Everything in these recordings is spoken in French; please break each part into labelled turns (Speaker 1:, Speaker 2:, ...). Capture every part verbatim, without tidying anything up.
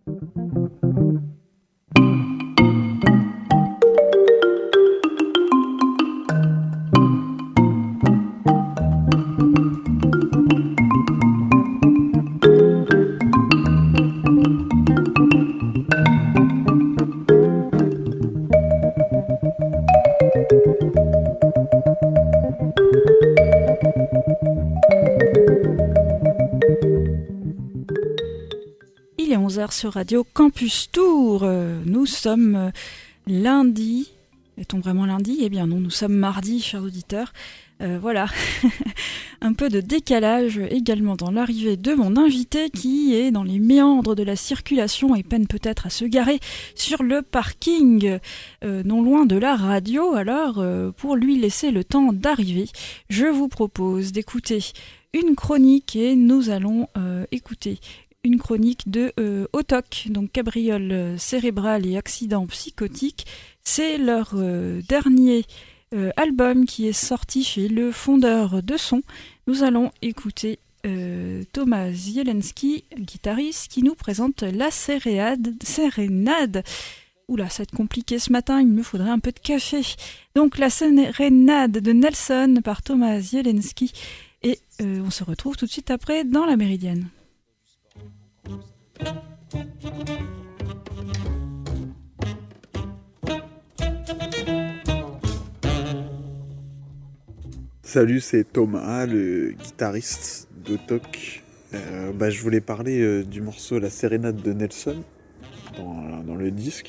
Speaker 1: Sur Radio Campus Tour. Euh, nous sommes euh, lundi. Est-on vraiment lundi ? Eh bien non, nous sommes mardi, chers auditeurs. Euh, voilà, un peu de décalage également dans l'arrivée de mon invité qui est dans les méandres de la circulation et peine peut-être à se garer sur le parking, euh, non loin de la radio. Alors, euh, pour lui laisser le temps d'arriver, je vous propose d'écouter une chronique et nous allons euh, écouter une chronique de euh, O T O C, donc cabriole cérébrale et accident psychotique. C'est leur euh, dernier euh, album qui est sorti chez le Fondeur de Son. Nous allons écouter euh, Thomas Zielinski, guitariste, qui nous présente la séréade, sérénade. Oula, ça va être compliqué ce matin, il me faudrait un peu de café. Donc la sérénade de Nelson par Thomas Zielinski. Et euh, on se retrouve tout de suite après dans la Méridienne.
Speaker 2: Salut, c'est Thomas, le guitariste d'O T O C. Euh, bah, je voulais parler euh, du morceau La Sérénade de Nelson dans, dans le disque,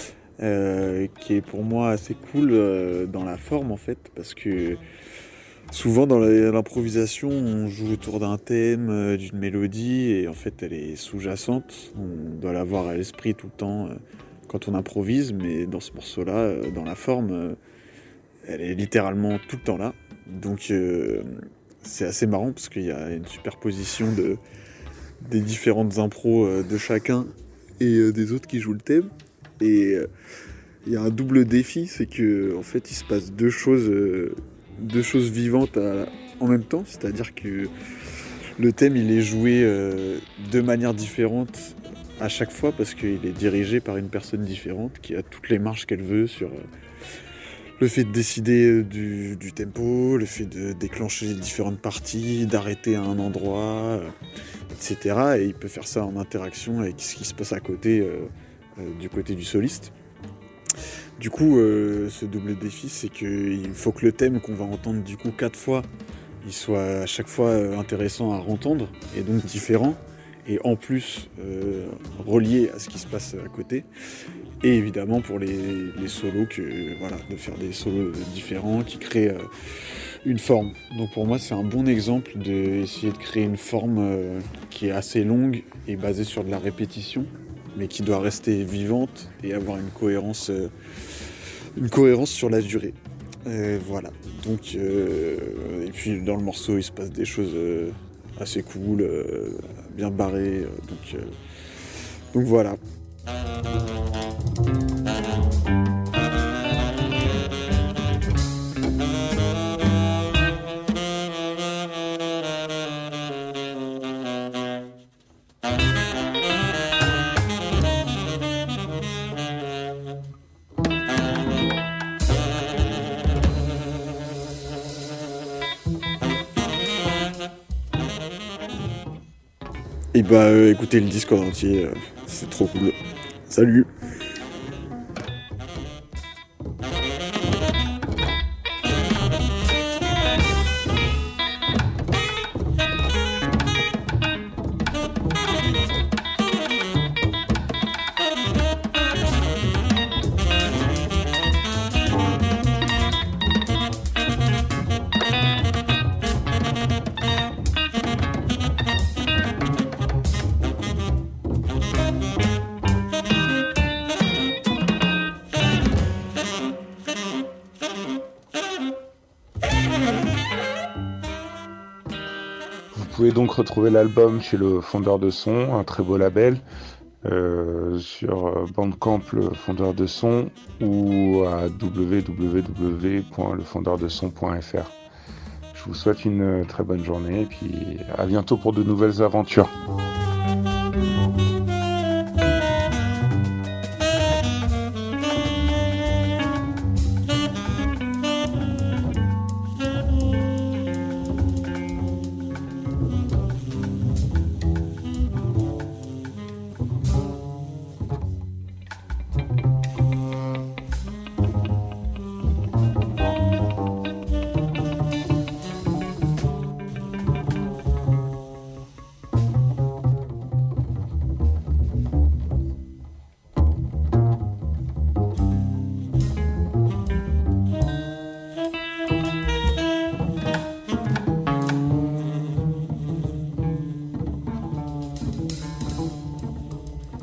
Speaker 2: euh, qui est pour moi assez cool euh, dans la forme en fait, parce que souvent dans l'improvisation, on joue autour d'un thème, euh, d'une mélodie, et en fait elle est sous-jacente. On doit l'avoir à l'esprit tout le temps euh, quand on improvise, mais dans ce morceau-là, euh, dans la forme, euh, elle est littéralement tout le temps là. Donc euh, c'est assez marrant parce qu'il y a une superposition de, des différentes impros euh, de chacun et euh, des autres qui jouent le thème. Et euh, il y a un double défi, c'est que en fait il se passe deux choses... Euh, deux choses vivantes à, en même temps, c'est-à-dire que le thème il est joué euh, de manière différente à chaque fois parce qu'il est dirigé par une personne différente qui a toutes les marges qu'elle veut sur euh, le fait de décider du, du tempo, le fait de déclencher les différentes parties, d'arrêter à un endroit, euh, et cetera. Et il peut faire ça en interaction avec ce qui se passe à côté, euh, euh, du côté du soliste. Du coup, euh, ce double défi, c'est qu'il faut que le thème qu'on va entendre du coup quatre fois, il soit à chaque fois euh, intéressant à entendre et donc différent, et en plus euh, relié à ce qui se passe à côté. Et évidemment pour les, les solos, que, voilà, de faire des solos différents qui créent euh, une forme. Donc pour moi, c'est un bon exemple d'essayer de créer une forme euh, qui est assez longue et basée sur de la répétition, mais qui doit rester vivante et avoir une cohérence, euh, une cohérence sur la durée. Euh, voilà. Donc, euh, et puis dans le morceau, il se passe des choses euh, assez cool, euh, bien barrées. Euh, donc, euh, donc voilà. Et bah euh, écoutez le disque en entier, euh, c'est trop cool. Salut!
Speaker 3: Vous pouvez donc retrouver l'album chez le Fondeur de Son, un très beau label, euh, sur Bandcamp, le Fondeur de Son, ou à w w w point le fondeur de son point f r. Je vous souhaite une très bonne journée et puis à bientôt pour de nouvelles aventures.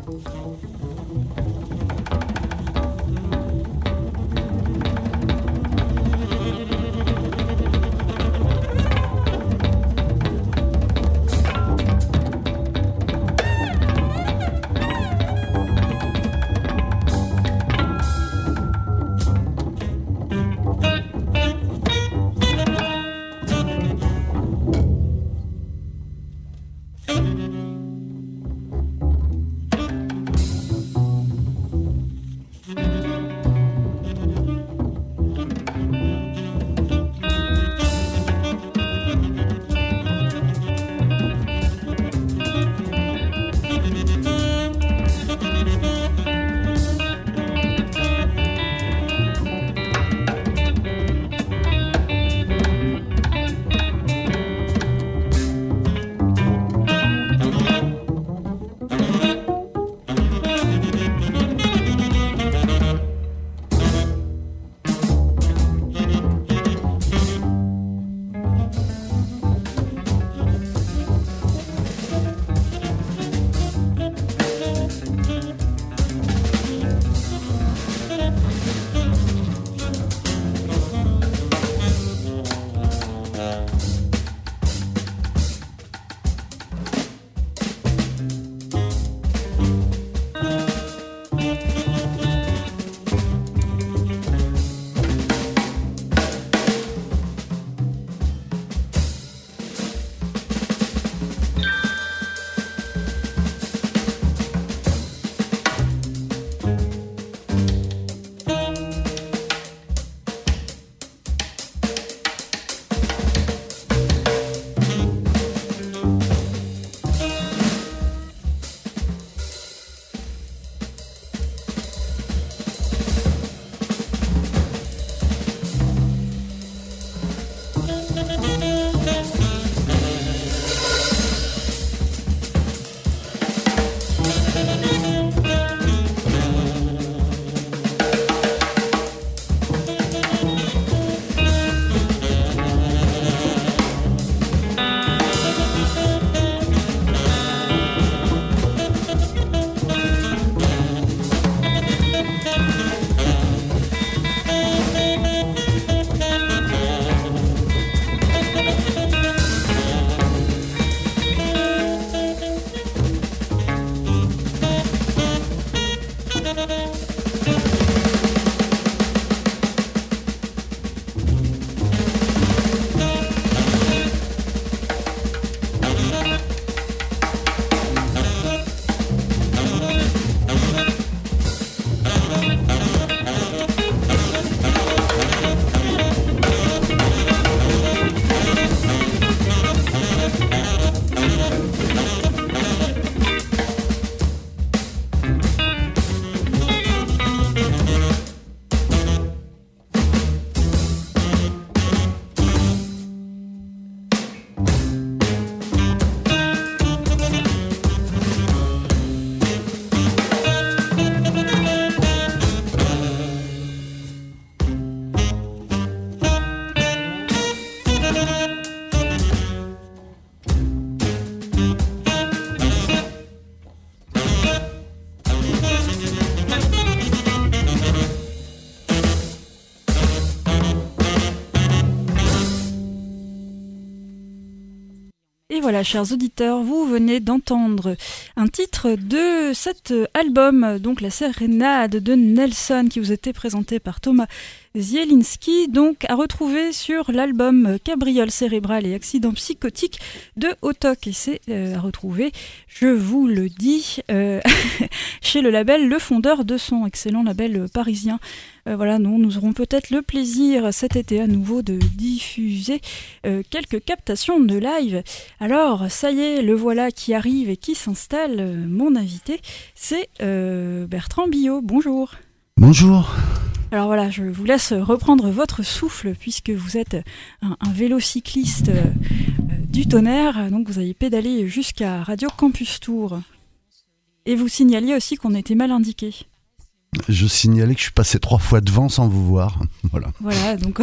Speaker 1: Et voilà, chers auditeurs, vous venez d'entendre un titre de cet album, donc la sérénade de Nelson, qui vous était présenté par Thomas Zielinski, donc à retrouver sur l'album Cabriole cérébrale et accident psychotique de Autok. Et c'est euh, à retrouver, je vous le dis, euh, chez le label Le Fondeur de Son, excellent label parisien. Euh, voilà, nous, nous aurons peut-être le plaisir cet été à nouveau de diffuser euh, quelques captations de live. Alors, ça y est, le voilà qui arrive et qui s'installe. Euh, mon invité, c'est euh, Bertrand Billot. Bonjour.
Speaker 4: Bonjour.
Speaker 1: Alors voilà, je vous laisse reprendre votre souffle puisque vous êtes un, un vélocycliste euh, du tonnerre, donc vous avez pédalé jusqu'à Radio Campus Tour. Et vous signaliez aussi qu'on était mal indiqué.
Speaker 4: je signalais que je suis passé trois fois devant sans vous voir. Voilà.
Speaker 1: Voilà, donc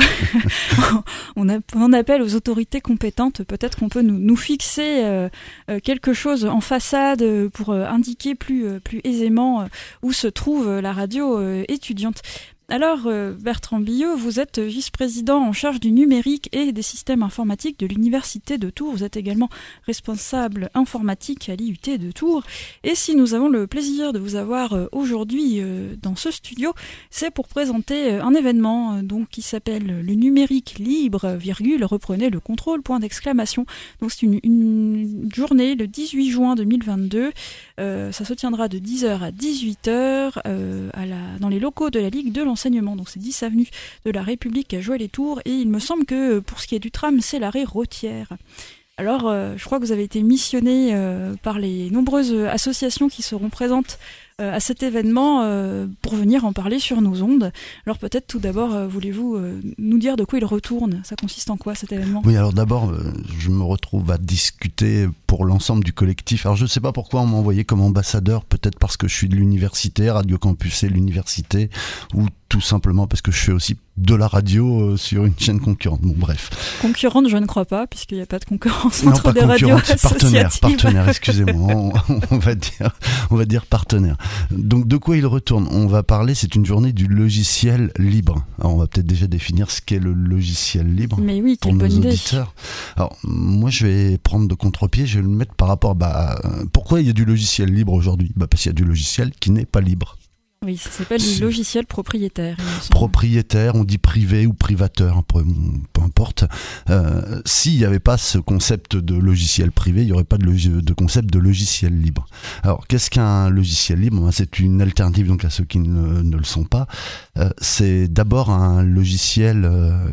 Speaker 1: on, a, on appelle aux autorités compétentes. Peut-être qu'on peut nous, nous fixer euh, quelque chose en façade pour euh, indiquer plus, euh, plus aisément euh, où se trouve la radio euh, étudiante. Alors, euh, Bertrand Billot, vous êtes vice-président en charge du numérique et des systèmes informatiques de l'Université de Tours. Vous êtes également responsable informatique à l'I U T de Tours. Et si nous avons le plaisir de vous avoir euh, aujourd'hui euh, dans ce studio, c'est pour présenter euh, un événement euh, donc, qui s'appelle le numérique libre, virgule, reprenez le contrôle, point d'exclamation. Donc c'est une, une journée le dix-huit juin deux mille vingt-deux. Euh, ça se tiendra de dix heures à dix-huit heures euh, à la, dans les locaux de la Ligue de l'enseignement. Donc c'est dix avenue de la République à Joie-les-Tours. Et il me semble que pour ce qui est du tram, c'est l'arrêt Rothière. Alors euh, je crois que vous avez été missionné euh, par les nombreuses associations qui seront présentes euh, à cet événement euh, pour venir en parler sur nos ondes. Alors peut-être tout d'abord, euh, voulez-vous euh, nous dire de quoi il retourne ? Ça consiste en quoi cet événement ?
Speaker 4: Oui, alors d'abord, euh, je me retrouve à discuter pour l'ensemble du collectif. Alors je ne sais pas pourquoi on m'a envoyé comme ambassadeur, peut-être parce que je suis de l'université, Radio Campus et l'université, ou tout simplement parce que je fais aussi de la radio euh, sur une chaîne concurrente. Bon, bref.
Speaker 1: Concurrente, je ne crois pas, puisqu'il n'y a pas de concurrence
Speaker 4: non,
Speaker 1: entre
Speaker 4: pas
Speaker 1: des radios associatives.
Speaker 4: Partenaire, partenaire, excusez-moi, on, on va dire, on va dire partenaire. Donc de quoi il retourne ? On va parler, c'est une journée du logiciel libre. Alors on va peut-être déjà définir ce qu'est le logiciel libre.
Speaker 1: Mais oui,
Speaker 4: pour
Speaker 1: quelle
Speaker 4: nos
Speaker 1: bonne idée.
Speaker 4: auditeurs. Alors moi je vais prendre de contre-pied, je vais le mettre par rapport, bah, pourquoi il y a du logiciel libre aujourd'hui ? Bah parce qu'il y a du logiciel qui n'est pas libre.
Speaker 1: Oui, ça s'appelle du logiciel propriétaire.
Speaker 4: Propriétaire, on dit privé ou privateur, peu, peu importe. Euh, s'il n'y avait pas ce concept de logiciel privé, il n'y aurait pas de, log- de concept de logiciel libre. Alors, qu'est-ce qu'un logiciel libre ? C'est une alternative donc à ceux qui ne, ne le sont pas. Euh, c'est d'abord un logiciel euh,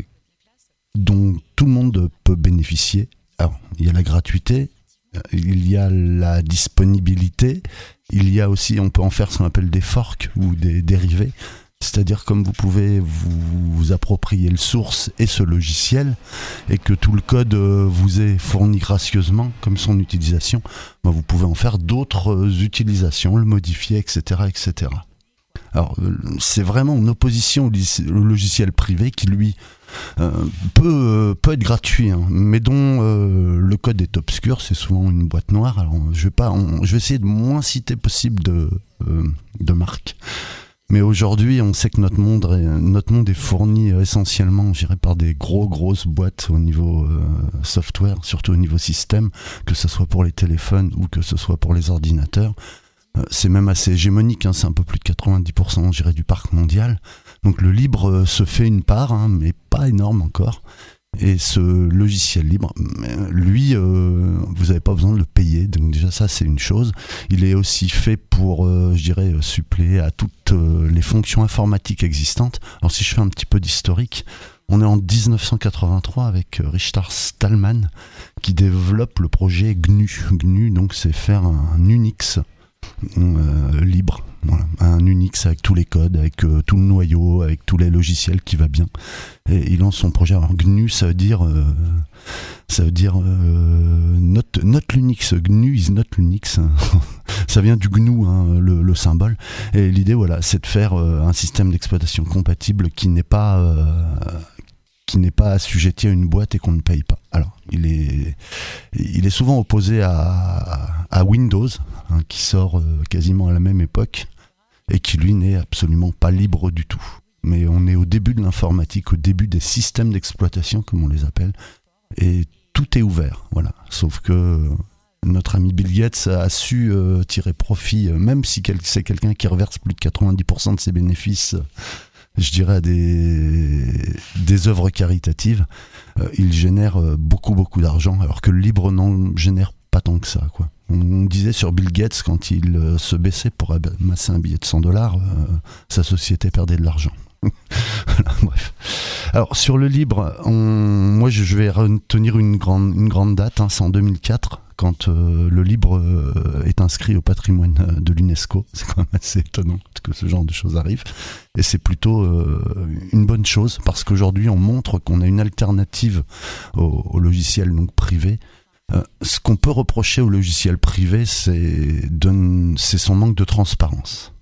Speaker 4: dont tout le monde peut bénéficier. Alors, il y a la gratuité, il y a la disponibilité, il y a aussi, on peut en faire ce qu'on appelle des forks ou des dérivés, c'est-à-dire comme vous pouvez vous, vous approprier le source et ce logiciel et que tout le code vous est fourni gracieusement comme son utilisation, ben vous pouvez en faire d'autres utilisations, le modifier, et cetera, et cetera. Alors c'est vraiment une opposition au logiciel privé qui lui Euh, peut, euh, peut être gratuit, hein, mais dont euh, le code est obscur, c'est souvent une boîte noire. Alors je vais pas, on, je vais essayer de moins citer possible de, euh, de marques. Mais aujourd'hui, on sait que notre monde est, notre monde est fourni essentiellement, je dirais, par des gros grosses boîtes au niveau euh, software, surtout au niveau système, que ce soit pour les téléphones ou que ce soit pour les ordinateurs. Euh, c'est même assez hégémonique, hein, c'est un peu plus de quatre-vingt-dix pour cent, je dirais, du parc mondial. Donc le libre euh, se fait une part, hein, mais pas énorme encore. Et ce logiciel libre, lui, euh, vous n'avez pas besoin de le payer. Donc déjà ça, c'est une chose. Il est aussi fait pour, euh, je dirais, suppléer à toutes euh, les fonctions informatiques existantes. Alors si je fais un petit peu d'historique, on est en dix-neuf cent quatre-vingt-trois avec Richard Stallman qui développe le projet G N U. G N U, donc c'est faire un, un Unix euh, libre. Voilà, un Unix avec tous les codes, avec euh, tout le noyau, avec tous les logiciels qui va bien. Et il lance son projet. Alors G N U, ça veut dire, euh, ça veut dire euh, not, not Linux. G N U is not Linux. Ça vient du G N U, hein, le, le symbole. Et l'idée, voilà, c'est de faire euh, un système d'exploitation compatible qui n'est pas euh, qui n'est pas assujetti à une boîte et qu'on ne paye pas. Alors, il est, il est souvent opposé à, à Windows, hein, qui sort euh, quasiment à la même époque, et qui lui n'est absolument pas libre du tout. Mais on est au début de l'informatique, au début des systèmes d'exploitation, comme on les appelle, et tout est ouvert, voilà. Sauf que notre ami Bill Gates a su euh, tirer profit, euh, même si quel, c'est quelqu'un qui reverse plus de quatre-vingt-dix pour cent de ses bénéfices, euh, je dirais, à des, des œuvres caritatives, euh, il génère euh, beaucoup beaucoup d'argent, alors que le libre n'en génère pas tant que ça, quoi. On disait sur Bill Gates, quand il euh, se baissait pour amasser un billet de cent dollars, euh, sa société perdait de l'argent. Voilà, bref. Alors sur le libre, on... moi je vais retenir une grande, une grande date, hein, c'est en deux mille quatre, quand euh, le libre euh, est inscrit au patrimoine de l'UNESCO. C'est quand même assez étonnant que ce genre de choses arrive. Et c'est plutôt euh, une bonne chose, parce qu'aujourd'hui on montre qu'on a une alternative au, au logiciel donc privé. Euh, ce qu'on peut reprocher au logiciel privé, c'est, de, c'est son manque de transparence.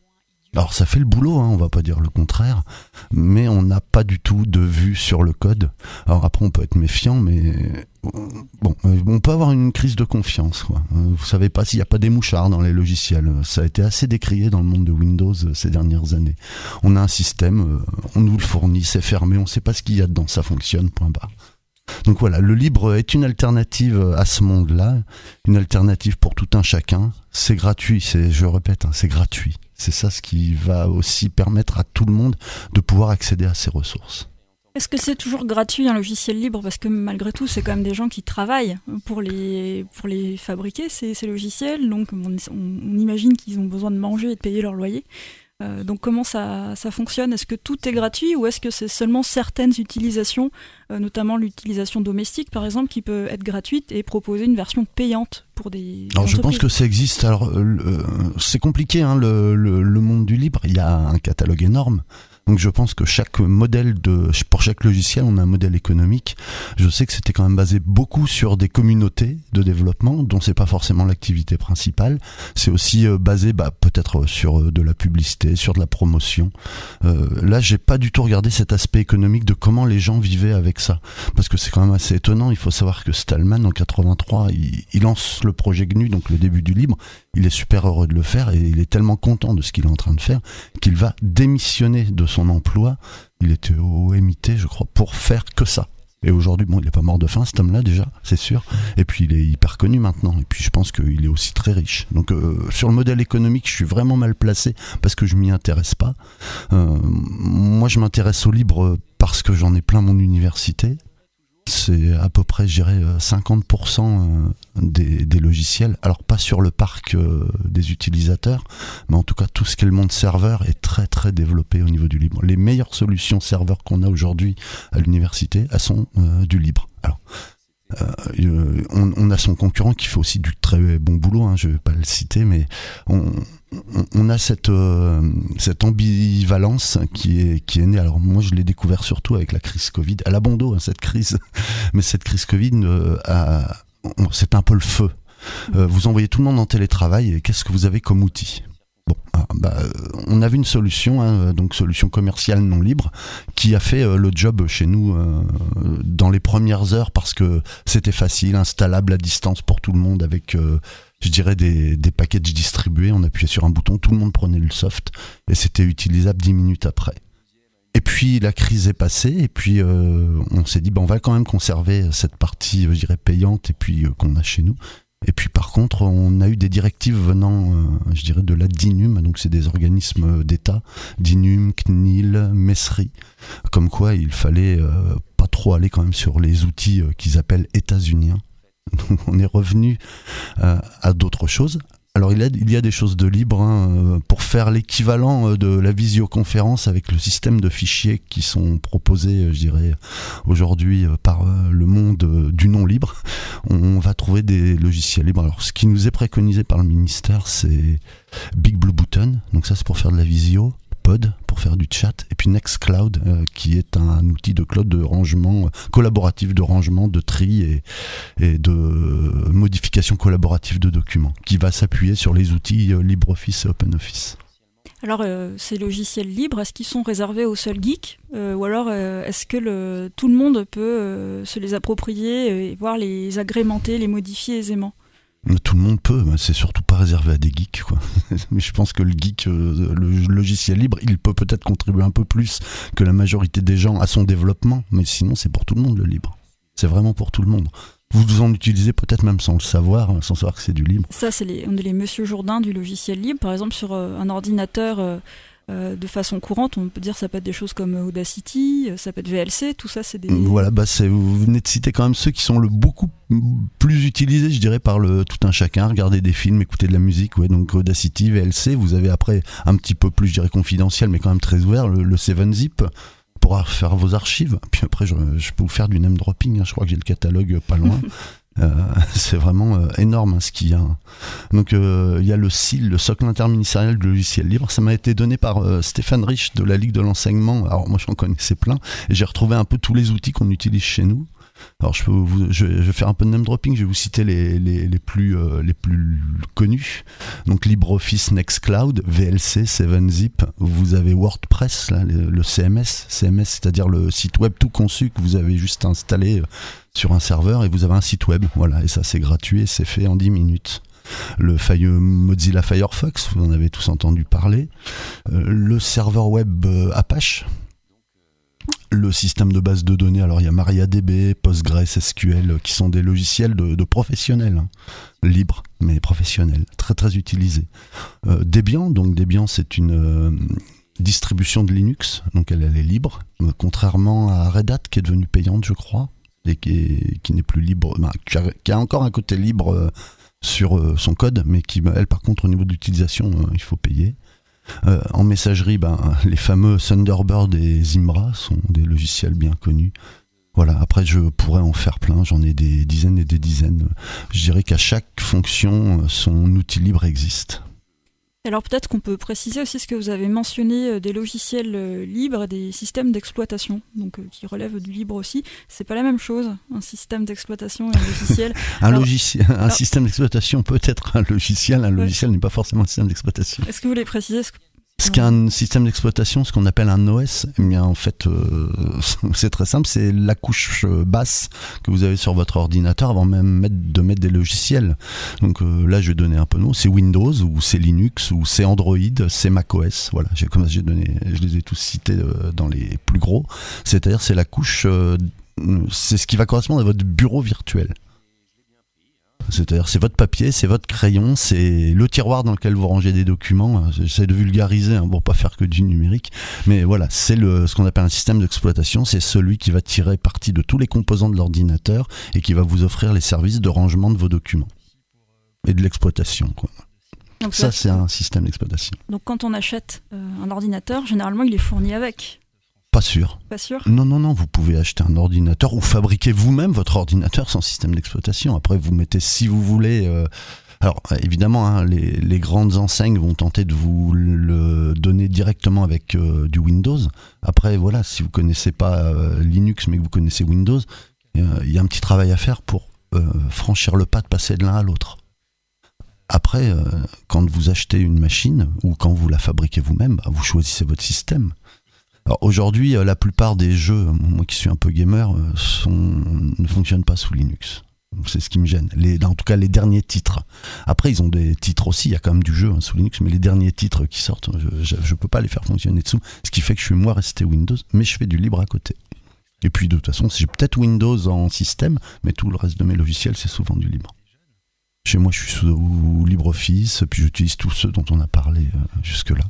Speaker 4: Alors ça fait le boulot, hein, on va pas dire le contraire, mais on n'a pas du tout de vue sur le code. Alors après on peut être méfiant, mais bon, on peut avoir une crise de confiance, quoi. Vous savez pas s'il n'y a pas des mouchards dans les logiciels. Ça a été assez décrié dans le monde de Windows ces dernières années. On a un système, on nous le fournit, c'est fermé, on sait pas ce qu'il y a dedans, ça fonctionne, point barre. Donc voilà, le libre est une alternative à ce monde-là, une alternative pour tout un chacun. C'est gratuit, c'est, je répète, hein, c'est gratuit. C'est ça ce qui va aussi permettre à tout le monde de pouvoir accéder à ces ressources.
Speaker 1: Est-ce que c'est toujours gratuit un logiciel libre ? Parce que malgré tout, c'est quand même des gens qui travaillent pour les, pour les fabriquer, ces, ces logiciels. Donc on, on imagine qu'ils ont besoin de manger et de payer leur loyer. Euh, donc comment ça, ça fonctionne ? Est-ce que tout est gratuit ou est-ce que c'est seulement certaines utilisations, euh, notamment l'utilisation domestique par exemple, qui peut être gratuite et proposer une version payante pour des
Speaker 4: Alors
Speaker 1: entreprises ?
Speaker 4: Je pense que ça existe. Alors euh, c'est compliqué, hein, le, le, le monde du libre. Il y a un catalogue énorme. Donc je pense que chaque modèle de, pour chaque logiciel, on a un modèle économique. Je sais que c'était quand même basé beaucoup sur des communautés de développement, dont c'est pas forcément l'activité principale. C'est aussi euh, basé, bah, peut-être sur euh, de la publicité, sur de la promotion. Euh, là, j'ai pas du tout regardé cet aspect économique de comment les gens vivaient avec ça, parce que c'est quand même assez étonnant. Il faut savoir que Stallman, en quatre-vingt-trois, il, il lance le projet G N U, donc le début du libre. Il est super heureux de le faire et il est tellement content de ce qu'il est en train de faire qu'il va démissionner de son emploi. Il était au M I T, je crois, pour faire que ça. Et aujourd'hui, bon, il n'est pas mort de faim, cet homme-là, déjà, c'est sûr. Et puis, il est hyper connu maintenant. Et puis, je pense qu'il est aussi très riche. Donc, euh, sur le modèle économique, je suis vraiment mal placé parce que je m'y intéresse pas. Euh, moi, je m'intéresse au libre parce que j'en ai plein mon université. C'est à peu près, je dirais, cinquante pour cent des, des logiciels. Alors, pas sur le parc euh, des utilisateurs, mais en tout cas, tout ce qui est le monde serveur est très, très développé au niveau du libre. Les meilleures solutions serveurs qu'on a aujourd'hui à l'université, elles sont euh, du libre. Alors, euh, on, on a son concurrent qui fait aussi du très bon boulot, hein, je ne vais pas le citer, mais on, on, on a cette, euh, cette ambivalence qui est, qui est née. Alors moi je l'ai découvert surtout avec la crise Covid, elle a bon dos, hein, cette crise, mais cette crise Covid, euh, a, on, c'est un peu le feu. Euh, vous envoyez tout le monde en télétravail et qu'est-ce que vous avez comme outil ? Bon, bah, on avait une solution, hein, donc solution commerciale non libre, qui a fait euh, le job chez nous euh, dans les premières heures parce que c'était facile, installable à distance pour tout le monde avec, euh, je dirais, des, des packages distribués. On appuyait sur un bouton, tout le monde prenait le soft et c'était utilisable dix minutes après. Et puis la crise est passée et puis euh, on s'est dit, bah, on va quand même conserver cette partie, je dirais, payante et puis euh, qu'on a chez nous. Et puis par contre, on a eu des directives venant, euh, je dirais, de la D I N U M, donc c'est des organismes d'État, D I N U M, C N I L, MESRI, comme quoi il fallait euh, pas trop aller quand même sur les outils euh, qu'ils appellent états-uniens. Donc on est revenu euh, à d'autres choses. Alors il y a, il y a des choses de libre, hein, pour faire l'équivalent de la visioconférence avec le système de fichiers qui sont proposés, je dirais, aujourd'hui par le monde du non libre. On va trouver des logiciels libres. Alors ce qui nous est préconisé par le ministère, c'est Big Blue Button, donc ça c'est pour faire de la visio, Pod pour faire du chat, et puis Nextcloud euh, qui est un outil de cloud de rangement euh, collaboratif, de rangement, de tri et, et de euh, modification collaborative de documents, qui va s'appuyer sur les outils euh, LibreOffice et OpenOffice.
Speaker 1: Alors euh, ces logiciels libres, est-ce qu'ils sont réservés aux seuls geeks euh, ou alors euh, est-ce que le, tout le monde peut euh, se les approprier et voire les agrémenter, les modifier aisément ?
Speaker 4: Mais tout le monde peut, mais c'est surtout pas réservé à des geeks, quoi. Mais je pense que le geek, euh, le logiciel libre, il peut peut-être contribuer un peu plus que la majorité des gens à son développement, mais sinon c'est pour tout le monde le libre. C'est vraiment pour tout le monde. Vous en utilisez peut-être même sans le savoir, sans savoir que c'est du libre.
Speaker 1: Ça, c'est les, on est les Monsieur Jourdain du logiciel libre. Par exemple, sur euh, un ordinateur euh, euh, de façon courante, on peut dire ça peut être des choses comme Audacity, ça peut être V L C, tout ça, c'est des...
Speaker 4: Voilà, bah c'est, vous venez de citer quand même ceux qui sont le beaucoup plus utilisés, je dirais, par le tout un chacun. Regarder des films, écouter de la musique, ouais, donc Audacity, V L C. Vous avez après un petit peu plus, je dirais, confidentiel, mais quand même très ouvert, le, le seven zip. Pour faire vos archives. Puis après, je, je peux vous faire du name dropping. Hein. Je crois que j'ai le catalogue pas loin. euh, c'est vraiment euh, énorme, hein, ce qu'il y a. Donc, euh, il y a le S I L, le socle interministériel du logiciel libre. Ça m'a été donné par euh, Stéphane Rich de la Ligue de l'enseignement. Alors, moi, j'en connaissais plein. Et j'ai retrouvé un peu tous les outils qu'on utilise chez nous. Alors je, peux vous, je, je vais faire un peu de name dropping, je vais vous citer les, les, les, plus, euh, les plus connus. Donc LibreOffice Nextcloud, V L C, seven zip, vous avez WordPress, là, le, le C M S, C M S c'est-à-dire le site web tout conçu que vous avez juste installé sur un serveur et vous avez un site web, voilà, et ça c'est gratuit et c'est fait en dix minutes. Le Mozilla Firefox, vous en avez tous entendu parler, euh, le serveur web euh, Apache, le système de base de données, alors il y a MariaDB, Postgres, S Q L, qui sont des logiciels de, de professionnels, hein, libres, mais professionnels, très très utilisés. Euh, Debian, donc Debian c'est une euh, distribution de Linux, donc elle, elle est libre, euh, contrairement à Red Hat qui est devenue payante je crois, et qui, est, qui n'est plus libre, ben, qui, a, qui a encore un côté libre euh, sur euh, son code, mais qui, elle par contre au niveau de l'utilisation, euh, il faut payer. Euh, en messagerie, ben, les fameux Thunderbird et Zimbra sont des logiciels bien connus. Voilà, après je pourrais en faire plein, j'en ai des dizaines et des dizaines. Je dirais qu'à chaque fonction, son outil libre existe.
Speaker 1: Alors peut-être qu'on peut préciser aussi ce que vous avez mentionné, des logiciels libres et des systèmes d'exploitation, donc euh, qui relèvent du libre aussi. C'est pas la même chose, un système d'exploitation et un logiciel.
Speaker 4: un
Speaker 1: alors,
Speaker 4: logiciel, un
Speaker 1: alors,
Speaker 4: système d'exploitation peut être un logiciel, un ouais. logiciel n'est pas forcément un système d'exploitation.
Speaker 1: Est-ce que vous voulez préciser ce que...
Speaker 4: Ce qu'un système d'exploitation, ce qu'on appelle un O S, eh bien en fait, euh, c'est très simple, c'est la couche basse que vous avez sur votre ordinateur avant même mettre, de mettre des logiciels. Donc euh, là, je vais donner un peu de mots. C'est Windows ou c'est Linux ou c'est Android, c'est macOS. Voilà, j'ai, comme j'ai donné, je les ai tous cités euh, dans les plus gros. C'est-à-dire, c'est la couche, euh, c'est ce qui va correspondre à votre bureau virtuel. C'est-à-dire c'est votre papier, c'est votre crayon, c'est le tiroir dans lequel vous rangez des documents. J'essaie de vulgariser hein, pour pas faire que du numérique, mais voilà, c'est le, ce qu'on appelle un système d'exploitation, c'est celui qui va tirer parti de tous les composants de l'ordinateur et qui va vous offrir les services de rangement de vos documents et de l'exploitation, quoi. Donc ça, là, c'est un système d'exploitation.
Speaker 1: Donc quand on achète euh, un ordinateur, généralement il est fourni avec.
Speaker 4: Pas sûr.
Speaker 1: Pas sûr.
Speaker 4: Non, non, non, vous pouvez acheter un ordinateur ou fabriquer vous-même votre ordinateur sans système d'exploitation. Après, vous mettez, si vous voulez... Euh... Alors, évidemment, hein, les, les grandes enseignes vont tenter de vous le donner directement avec euh, du Windows. Après, voilà, si vous ne connaissez pas euh, Linux, mais que vous connaissez Windows, il euh, y a un petit travail à faire pour euh, franchir le pas de passer de l'un à l'autre. Après, euh, quand vous achetez une machine ou quand vous la fabriquez vous-même, bah, vous choisissez votre système. Alors aujourd'hui, la plupart des jeux, moi qui suis un peu gamer, sont, ne fonctionnent pas sous Linux. C'est ce qui me gêne. Les, en tout cas, les derniers titres. Après, ils ont des titres aussi, il y a quand même du jeu hein, sous Linux, mais les derniers titres qui sortent, je ne peux pas les faire fonctionner dessous. Ce qui fait que je suis moi resté Windows, mais je fais du libre à côté. Et puis de toute façon, j'ai peut-être Windows en système, mais tout le reste de mes logiciels, c'est souvent du libre. Chez moi, je suis sous LibreOffice, puis j'utilise tous ceux dont on a parlé euh, jusque-là.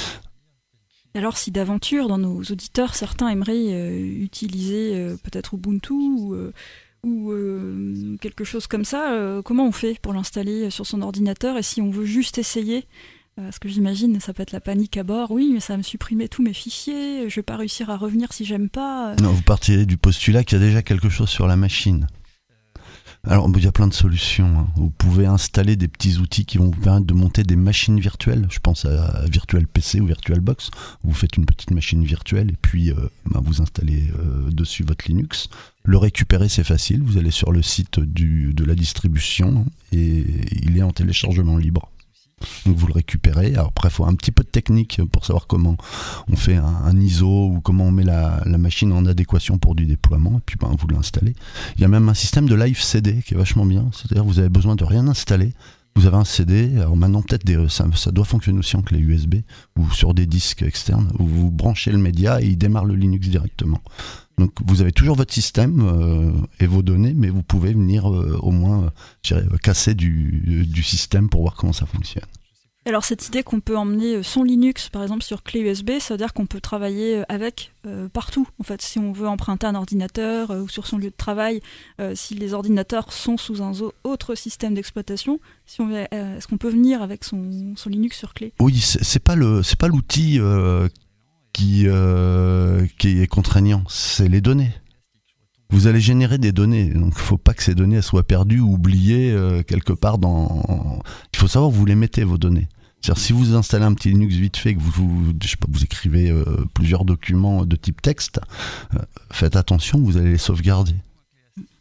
Speaker 1: Alors si d'aventure, dans nos auditeurs, certains aimeraient euh, utiliser euh, peut-être Ubuntu ou, euh, ou euh, quelque chose comme ça, euh, comment on fait pour l'installer sur son ordinateur? Et si on veut juste essayer, euh, parce que j'imagine ça peut être la panique à bord, oui mais ça va me supprimer tous mes fichiers, je vais pas réussir à revenir si j'aime pas.
Speaker 4: Non, vous partez du postulat qu'il y a déjà quelque chose sur la machine. Alors, il y a plein de solutions. Vous pouvez installer des petits outils qui vont vous permettre de monter des machines virtuelles. Je pense à Virtual P C ou VirtualBox. Vous faites une petite machine virtuelle et puis euh, bah, vous installez euh, dessus votre Linux. Le récupérer, c'est facile. Vous allez sur le site du, de la distribution et il est en téléchargement libre. Donc vous le récupérez. Alors après, il faut un petit peu de technique pour savoir comment on fait un, un I S O ou comment on met la, la machine en adéquation pour du déploiement. Et puis ben, vous l'installez. Il y a même un système de live C D qui est vachement bien. C'est-à-dire que vous avez besoin de rien installer. Vous avez un C D. Alors maintenant, peut-être des, ça, ça doit fonctionner aussi en clé U S B ou sur des disques externes où vous branchez le média et il démarre le Linux directement. Donc vous avez toujours votre système euh, et vos données, mais vous pouvez venir euh, au moins euh, je dirais, casser du, du système pour voir comment ça fonctionne.
Speaker 1: Alors cette idée qu'on peut emmener son Linux par exemple sur clé U S B, ça veut dire qu'on peut travailler avec euh, partout. En fait, si on veut emprunter un ordinateur euh, ou sur son lieu de travail, euh, si les ordinateurs sont sous un autre système d'exploitation, si on veut, euh, est-ce qu'on peut venir avec son, son Linux sur clé?
Speaker 4: Oui, c'est, c'est pas le, c'est pas l'outil euh, qui, euh, qui est contraignant, c'est les données. Vous allez générer des données, donc il ne faut pas que ces données soient perdues ou oubliées euh, quelque part dans... Il faut savoir où vous les mettez, vos données. C'est-à-dire si vous installez un petit Linux vite fait, que vous, vous, je sais pas, vous écrivez euh, plusieurs documents de type texte, euh, faites attention, vous allez les sauvegarder.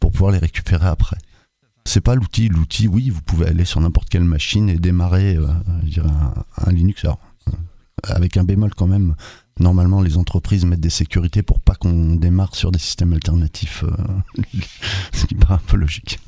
Speaker 4: pour pouvoir les récupérer après. C'est pas l'outil. L'outil, oui, vous pouvez aller sur n'importe quelle machine et démarrer euh, je dirais un, un Linux. Alors, euh, avec un bémol quand même, normalement les entreprises mettent des sécurités pour pas qu'on démarre sur des systèmes alternatifs, euh, ce qui paraît un peu logique.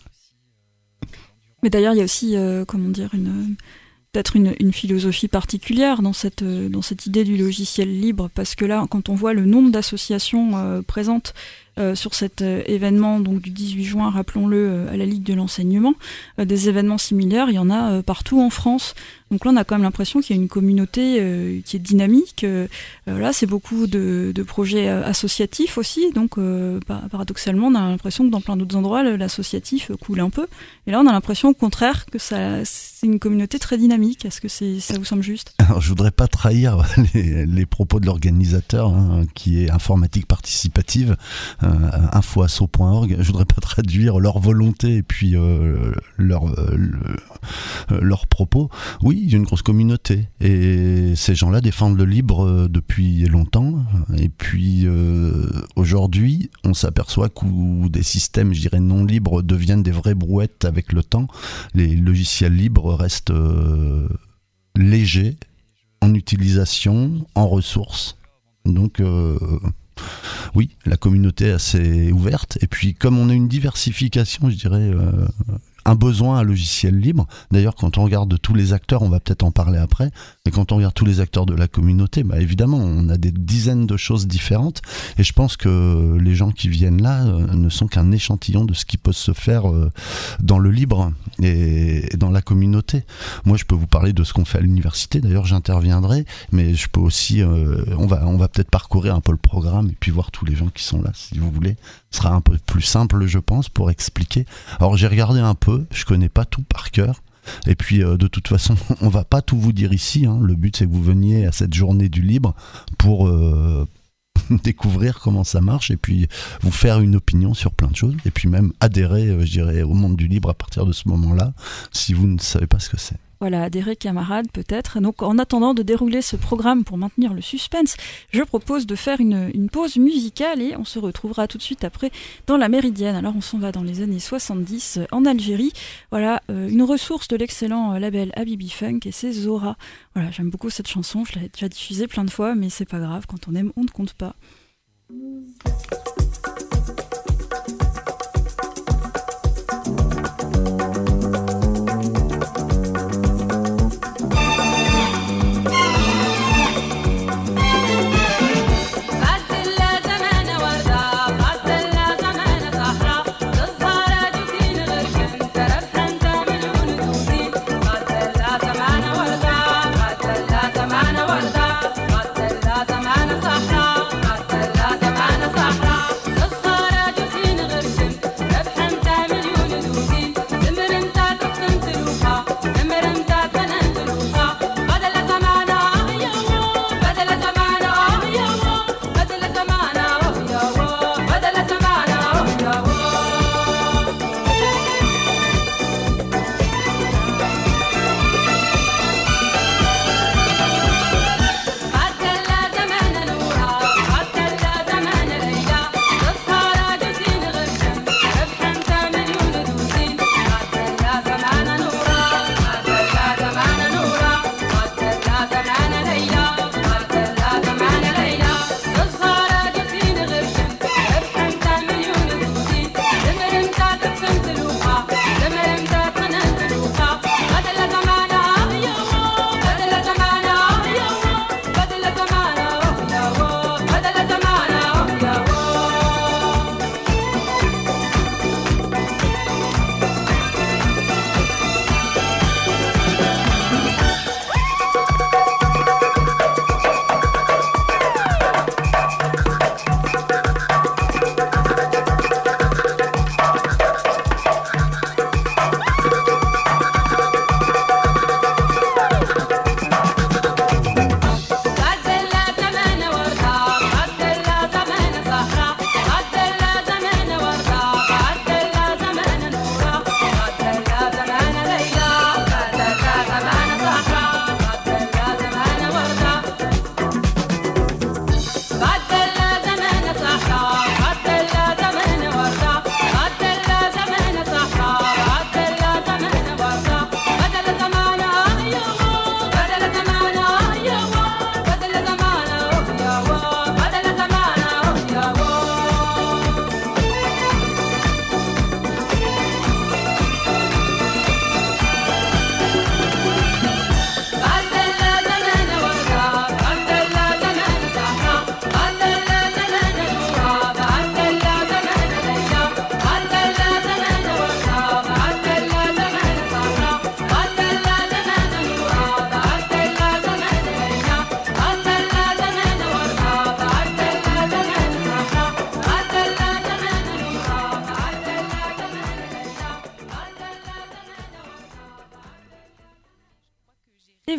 Speaker 1: Mais d'ailleurs, il y a aussi, euh, comment dire, une... peut-être une, une philosophie particulière dans cette, dans cette idée du logiciel libre, parce que là, quand on voit le nombre d'associations euh, présentes euh, sur cet euh, événement donc du dix-huit juin, rappelons-le, euh, à la Ligue de l'enseignement, euh, des événements similaires, il y en a euh, partout en France. Donc là, on a quand même l'impression qu'il y a une communauté euh, qui est dynamique. Euh, là, c'est beaucoup de, de projets euh, associatifs aussi. Donc, euh, paradoxalement, on a l'impression que dans plein d'autres endroits, l'associatif coule un peu. Et là, on a l'impression, au contraire, que ça, c'est une communauté très dynamique. Est-ce que c'est, ça vous semble juste ?
Speaker 4: Alors, je voudrais pas trahir les, les propos de l'organisateur, hein, qui est Informatique Participative, euh, infoasso point org. Je voudrais pas traduire leur volonté et puis euh, leur, euh, le, leurs propos. Oui, il y a une grosse communauté et ces gens-là défendent le libre depuis longtemps et puis euh, aujourd'hui on s'aperçoit que des systèmes, je dirais, non libres deviennent des vraies brouettes avec le temps. Les logiciels libres restent euh, légers en utilisation, en ressources, donc euh, oui, la communauté est assez ouverte et puis comme on a une diversification, je dirais, euh, un besoin à logiciel libre. D'ailleurs, quand on regarde tous les acteurs, on va peut-être en parler après, mais quand on regarde tous les acteurs de la communauté, bah évidemment, on a des dizaines de choses différentes, et je pense que les gens qui viennent là euh, ne sont qu'un échantillon de ce qui peut se faire euh, dans le libre et, et dans la communauté. Moi, je peux vous parler de ce qu'on fait à l'université, d'ailleurs, j'interviendrai, mais je peux aussi, euh, on va, on va peut-être parcourir un peu le programme et puis voir tous les gens qui sont là, si vous voulez. Ce sera un peu plus simple, je pense, pour expliquer. Alors, j'ai regardé un peu, je connais pas tout par cœur. Et puis, euh, de toute façon, on va pas tout vous dire ici. Hein. Le but, c'est que vous veniez à cette journée du libre pour euh, découvrir comment ça marche et puis vous faire une opinion sur plein de choses. Et puis même adhérer, euh, je dirais, au monde du libre à partir de ce moment-là, si vous ne savez pas ce que c'est.
Speaker 1: Voilà, adhérer camarades peut-être. Donc en attendant de dérouler ce programme pour maintenir le suspense, je propose de faire une, une pause musicale et on se retrouvera tout de suite après dans la Méridienne. Alors on s'en va dans les années soixante-dix en Algérie. Voilà, euh, une ressource de l'excellent label Habibi Funk et c'est Zora. Voilà, j'aime beaucoup cette chanson, je l'ai déjà diffusée plein de fois, mais c'est pas grave, quand on aime, on ne compte pas.
Speaker 5: صحراء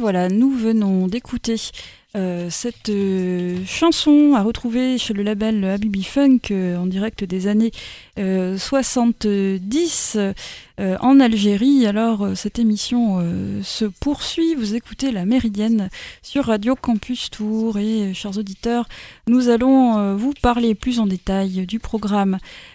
Speaker 1: voilà, nous venons d'écouter euh, cette euh, chanson à retrouver chez le label Habibi Funk euh, en direct des années euh, soixante-dix euh, en Algérie. Alors euh, cette émission euh, se poursuit, vous écoutez La Méridienne sur Radio Campus Tours et euh, chers auditeurs, nous allons euh, vous parler plus en détail du programme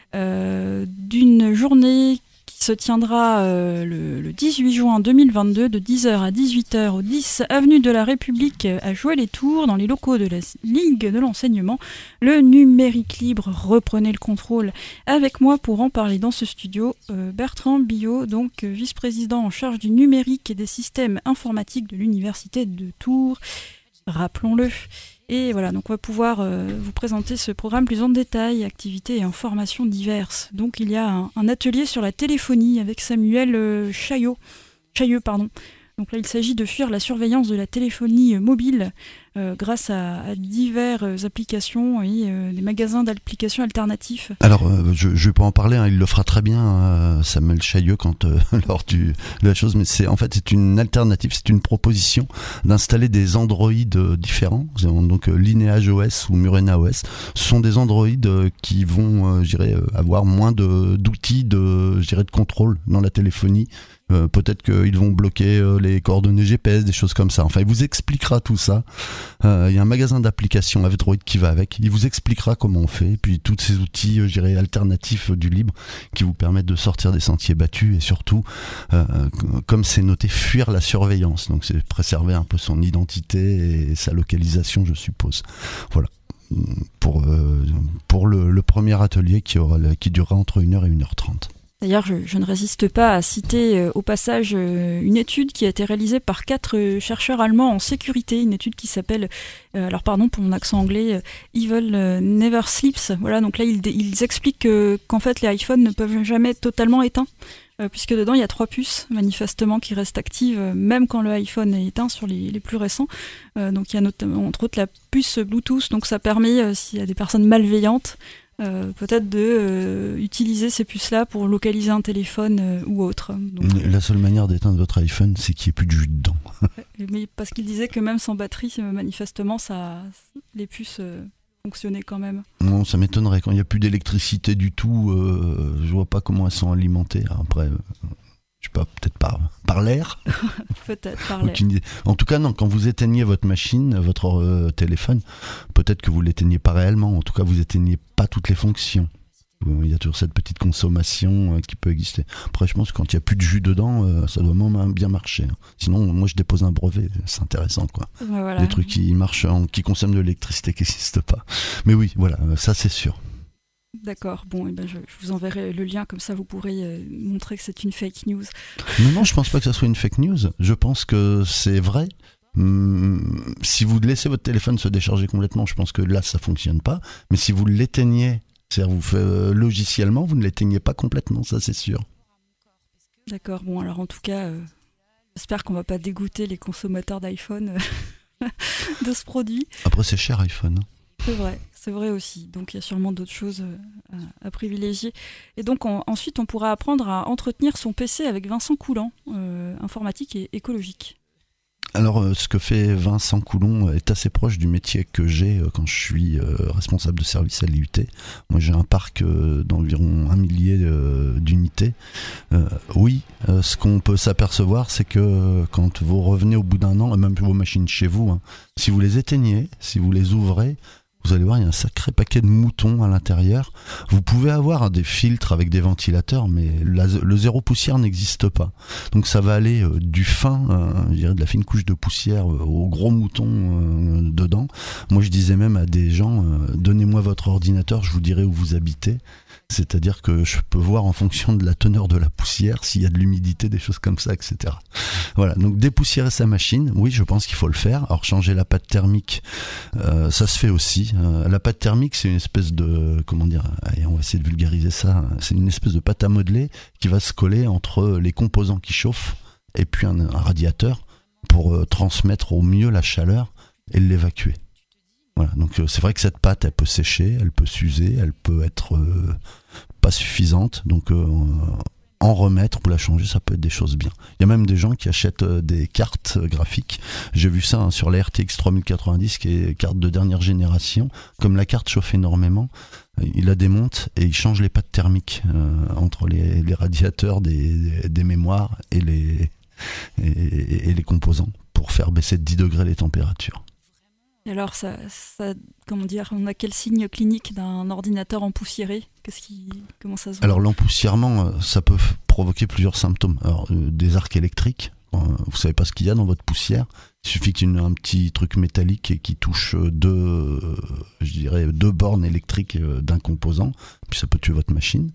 Speaker 1: euh, d'une journée qui se tiendra euh, le, le dix-huit juin deux mille vingt-deux de dix heures à dix-huit heures au dix avenue de la République à Joué-les-Tours dans les locaux de la Ligue de l'enseignement. Le numérique libre, reprenez le contrôle. Avec moi pour en parler dans ce studio, euh, Bertrand Billot, donc euh, vice-président en charge du numérique et des systèmes informatiques de l'Université de Tours. Rappelons-le. Et voilà, donc on va pouvoir euh, vous présenter ce programme plus en détail, activités et informations diverses. Donc il y a un, un atelier sur la téléphonie avec Samuel euh, Chaillot, Chailleux, pardon. Donc là, il s'agit de fuir la surveillance de la téléphonie mobile euh, grâce à, à diverses applications et euh, des magasins d'applications alternatifs.
Speaker 4: Alors, euh, je ne vais pas en parler, hein, il le fera très bien, euh, Samuel Chailleux, quand, euh, lors du, de la chose, mais c'est, en fait, c'est une alternative, c'est une proposition d'installer des Android différents, donc euh, Lineage O S ou Murena O S. Ce sont des Android euh, qui vont, euh, je dirais, avoir moins de, d'outils de, je dirais, de contrôle dans la téléphonie. Euh, peut-être qu'ils vont bloquer euh, les coordonnées G P S, des choses comme ça. Enfin, il vous expliquera tout ça. Euh, il y a un magasin d'applications avec Droid qui va avec. Il vous expliquera comment on fait. Et puis, tous ces outils, euh, je dirais, alternatifs euh, du libre qui vous permettent de sortir des sentiers battus et surtout, euh, comme c'est noté, fuir la surveillance. Donc, c'est préserver un peu son identité et sa localisation, je suppose. Voilà. Pour, euh, pour le, le premier atelier qui, aura, qui durera entre une heure et une heure trente.
Speaker 1: D'ailleurs, je, je ne résiste pas à citer euh, au passage euh, une étude qui a été réalisée par quatre euh, chercheurs allemands en sécurité, une étude qui s'appelle, euh, alors pardon pour mon accent anglais, euh, Evil euh, Never Sleeps. Voilà, donc là ils, ils expliquent euh, qu'en fait les iPhones ne peuvent jamais être totalement éteints, euh, puisque dedans il y a trois puces manifestement qui restent actives, euh, même quand le iPhone est éteint sur les, les plus récents. Euh, donc il y a notamment entre autres la puce Bluetooth, donc ça permet, euh, s'il y a des personnes malveillantes, Euh, peut-être de euh, utiliser ces puces-là pour localiser un téléphone euh, ou autre. Donc,
Speaker 4: la seule manière d'éteindre votre iPhone, c'est qu'il n'y ait plus de jus dedans.
Speaker 1: Mais parce qu'il disait que même sans batterie, manifestement, ça, les puces euh, fonctionnaient quand même.
Speaker 4: Non, ça m'étonnerait. Quand il n'y a plus d'électricité du tout, euh, je vois pas comment elles sont alimentées. Après, euh, je sais pas, peut-être par, par l'air.
Speaker 1: Peut-être par l'air.
Speaker 4: En tout cas, non, quand vous éteignez votre machine, votre euh, téléphone, peut-être que vous ne l'éteignez pas réellement. En tout cas, vous éteignez pas toutes les fonctions. Il y a toujours cette petite consommation euh, qui peut exister. Après, je pense que quand il n'y a plus de jus dedans, euh, ça doit même bien marcher. Sinon, moi, je dépose un brevet. C'est intéressant, quoi.
Speaker 1: Ouais, voilà.
Speaker 4: Des trucs qui marchent, en, qui consomment de l'électricité qui n'existe pas. Mais oui, voilà, ça, c'est sûr.
Speaker 1: D'accord, bon, eh ben je, je vous enverrai le lien, comme ça vous pourrez euh, montrer que c'est une fake news.
Speaker 4: Non, non, je pense pas que ça soit une fake news. Je pense que c'est vrai. Hum, si vous laissez votre téléphone se décharger complètement, je pense que là, ça fonctionne pas. Mais si vous l'éteignez, c'est-à-dire vous fait, euh, logiciellement, vous ne l'éteignez pas complètement, ça c'est sûr.
Speaker 1: D'accord, bon, alors en tout cas, euh, j'espère qu'on va pas dégoûter les consommateurs d'iPhone euh, de ce produit.
Speaker 4: Après, c'est cher iPhone.
Speaker 1: C'est vrai, c'est vrai aussi. Donc il y a sûrement d'autres choses à, à privilégier. Et donc on, ensuite, on pourra apprendre à entretenir son P C avec Vincent Coulant, euh, informatique et écologique.
Speaker 4: Alors, euh, ce que fait Vincent Coulon est assez proche du métier que j'ai euh, quand je suis euh, responsable de service à l'I U T. Moi, j'ai un parc euh, d'environ un millier euh, d'unités. Euh, oui, euh, ce qu'on peut s'apercevoir, c'est que euh, quand vous revenez au bout d'un an, et même vos machines chez vous, hein, si vous les éteignez, si vous les ouvrez, vous allez voir, il y a un sacré paquet de moutons à l'intérieur. Vous pouvez avoir des filtres avec des ventilateurs, mais la, le zéro poussière n'existe pas. Donc ça va aller euh, du fin, euh, je dirais de la fine couche de poussière euh, aux gros moutons euh, dedans. Moi, je disais même à des gens, euh, donnez-moi votre ordinateur, je vous dirai où vous habitez. C'est-à-dire que je peux voir en fonction de la teneur de la poussière, s'il y a de l'humidité, des choses comme ça, et cetera. Voilà, donc dépoussiérer sa machine, oui, je pense qu'il faut le faire. Alors changer la pâte thermique, euh, ça se fait aussi. Euh, la pâte thermique, c'est une espèce de, comment dire, allez, on va essayer de vulgariser ça, c'est une espèce de pâte à modeler qui va se coller entre les composants qui chauffent et puis un, un radiateur pour euh, transmettre au mieux la chaleur et l'évacuer. Voilà, donc euh, c'est vrai que cette pâte, elle peut sécher, elle peut s'user, elle peut être euh, pas suffisante. Donc euh, en remettre ou la changer, ça peut être des choses bien. Il y a même des gens qui achètent euh, des cartes euh, graphiques. J'ai vu ça hein, sur la R T X trois mille quatre-vingt-dix, qui est carte de dernière génération. Comme la carte chauffe énormément, euh, il la démonte et il change les pattes thermiques euh, entre les, les radiateurs des, des mémoires et les, et, et les composants pour faire baisser de dix degrés les températures.
Speaker 1: Et alors, ça, ça, comment dire, on a quel signe clinique d'un ordinateur empoussiéré ? Qu'est-ce qui, comment ça se voit ?
Speaker 4: Alors l'empoussièrement, ça peut f- provoquer plusieurs symptômes. Alors euh, des arcs électriques, euh, vous savez pas ce qu'il y a dans votre poussière. Il suffit qu'il y ait un petit truc métallique et qui touche deux, euh, je dirais deux bornes électriques euh, d'un composant, puis ça peut tuer votre machine.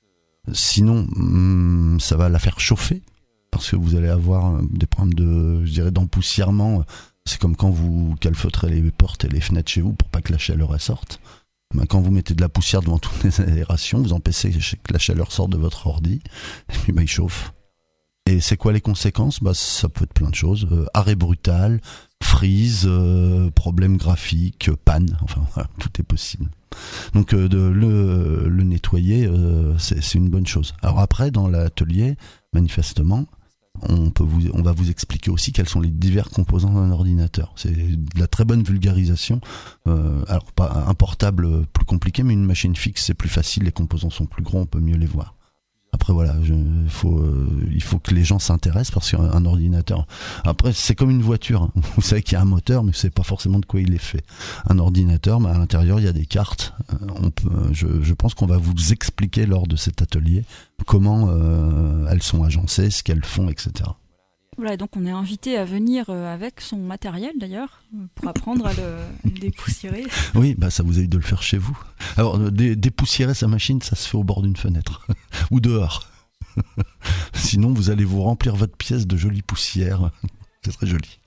Speaker 4: Sinon, hum, ça va la faire chauffer parce que vous allez avoir des problèmes de, je dirais, d'empoussièrement. C'est comme quand vous calfeutrez les portes et les fenêtres chez vous pour pas que la chaleur sorte. Ben, quand vous mettez de la poussière devant toutes les aérations, vous empêchez que la chaleur sorte de votre ordi, et puis ben, il chauffe. Et c'est quoi les conséquences ? Ben, ça peut être plein de choses. Euh, arrêt brutal, freeze, euh, problème graphique, panne, enfin voilà, tout est possible. Donc euh, de le, le nettoyer, euh, c'est, c'est une bonne chose. Alors après, dans l'atelier, manifestement, On, peut vous, on va vous expliquer aussi quels sont les divers composants d'un ordinateur. C'est de la très bonne vulgarisation. Euh, alors, pas un portable plus compliqué, mais une machine fixe, c'est plus facile. Les composants sont plus gros, on peut mieux les voir. Après, voilà, je, faut, euh, il faut que les gens s'intéressent parce qu'un un ordinateur... Après, c'est comme une voiture. Hein. Vous savez qu'il y a un moteur, mais vous ne savez pas forcément de quoi il est fait. Un ordinateur, bah, à l'intérieur, il y a des cartes. Euh, on peut, je, je pense qu'on va vous expliquer lors de cet atelier comment euh, elles sont agencées, ce qu'elles font, et cetera.
Speaker 1: Voilà, et donc on est invité à venir avec son matériel d'ailleurs, pour apprendre à le, à le dépoussiérer.
Speaker 4: Oui, bah ça vous évite de le faire chez vous. Alors, dé- dépoussiérer sa machine, ça se fait au bord d'une fenêtre, ou dehors. Sinon, vous allez vous remplir votre pièce de jolie poussière. C'est très joli.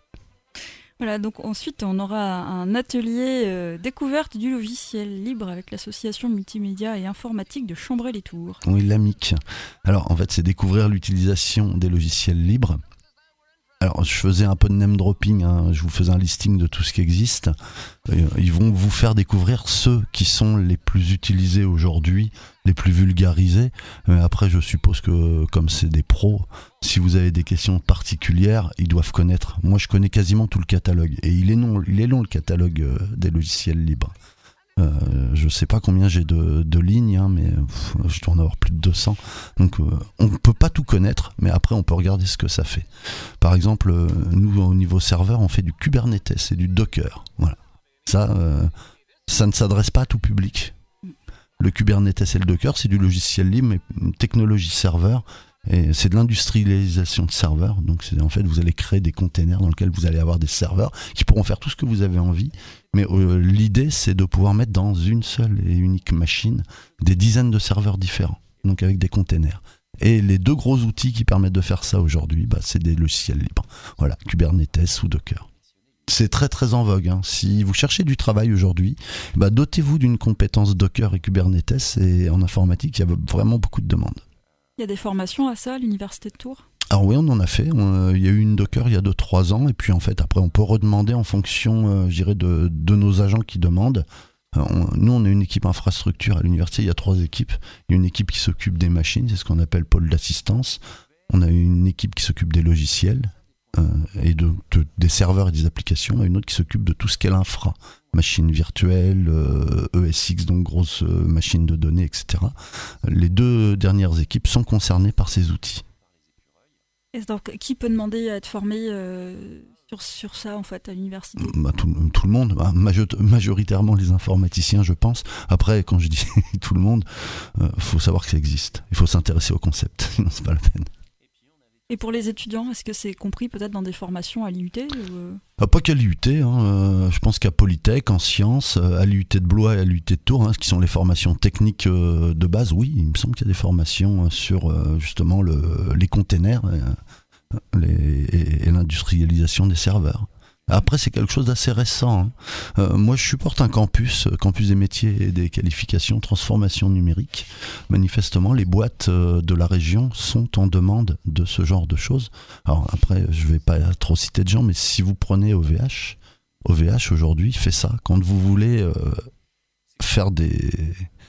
Speaker 1: Voilà, donc ensuite on aura un atelier euh, découverte du logiciel libre avec l'association multimédia et informatique de Chambray-les-Tours.
Speaker 4: Oui, l'A M I C. Alors, en fait, c'est découvrir l'utilisation des logiciels libres. Alors, je faisais un peu de name dropping, hein, je vous faisais un listing de tout ce qui existe. Ils vont vous faire découvrir ceux qui sont les plus utilisés aujourd'hui, les plus vulgarisés. Mais après, je suppose que comme c'est des pros, si vous avez des questions particulières, ils doivent connaître. Moi, je connais quasiment tout le catalogue. Et il est long, il est long le catalogue des logiciels libres. Euh, je sais pas combien j'ai de, de lignes, hein, mais pff, je dois en avoir plus de deux cents. Donc, euh, on ne peut pas tout connaître, mais après, on peut regarder ce que ça fait. Par exemple, euh, nous, au niveau serveur, on fait du Kubernetes et du Docker. Voilà. Ça, euh, ça ne s'adresse pas à tout public. Le Kubernetes et le Docker, c'est du logiciel libre, mais une technologie serveur. Et c'est de l'industrialisation de serveurs. Donc, c'est, en fait, vous allez créer des containers dans lesquels vous allez avoir des serveurs qui pourront faire tout ce que vous avez envie. Mais euh, l'idée, c'est de pouvoir mettre dans une seule et unique machine des dizaines de serveurs différents, donc avec des containers. Et les deux gros outils qui permettent de faire ça aujourd'hui, bah, c'est des logiciels libres. Voilà, Kubernetes ou Docker. C'est très très en vogue. Hein. Si vous cherchez du travail aujourd'hui, bah, dotez-vous d'une compétence Docker et Kubernetes. Et en informatique, il y a vraiment beaucoup de demandes.
Speaker 1: Il y a des formations à ça à l'université de Tours ?
Speaker 4: Alors oui, on en a fait. On, il y a eu une Docker il y a deux trois ans. Et puis en fait, après, on peut redemander en fonction, euh, je dirais, de, de nos agents qui demandent. Euh, on, nous, on a une équipe infrastructure. À l'université, il y a trois équipes. Il y a une équipe qui s'occupe des machines, c'est ce qu'on appelle pôle d'assistance. On a une équipe qui s'occupe des logiciels euh, et de, de, des serveurs et des applications. Et une autre qui s'occupe de tout ce qu'est l'infra. Machines virtuelles, euh, E S X, donc grosses euh, machines de données, et cetera. Les deux dernières équipes sont concernées par ces outils.
Speaker 1: Et donc, qui peut demander à être formé euh, sur, sur ça, en fait, à l'université ?
Speaker 4: Bah, tout, tout le monde, bah, majoritairement les informaticiens, je pense. Après, quand je dis tout le monde, il euh, faut savoir que ça existe. Il faut s'intéresser au concept, sinon c'est pas la peine.
Speaker 1: Et pour les étudiants, est-ce que c'est compris peut-être dans des formations à l'I U T ou...
Speaker 4: ah, Pas qu'à l'I U T, hein, euh, je pense qu'à Polytech, en sciences, à l'I U T de Blois et à l'I U T de Tours, hein, ce qui sont les formations techniques euh, de base, oui, il me semble qu'il y a des formations sur euh, justement le, les containers euh, les, et, et l'industrialisation des serveurs. Après, c'est quelque chose d'assez récent. Hein. Euh, moi, je supporte un campus, campus des métiers et des qualifications, transformation numérique. Manifestement, les boîtes euh, de la région sont en demande de ce genre de choses. Alors après, je ne vais pas trop citer de gens, mais si vous prenez O V H, O V H aujourd'hui fait ça. Quand vous voulez euh, faire des,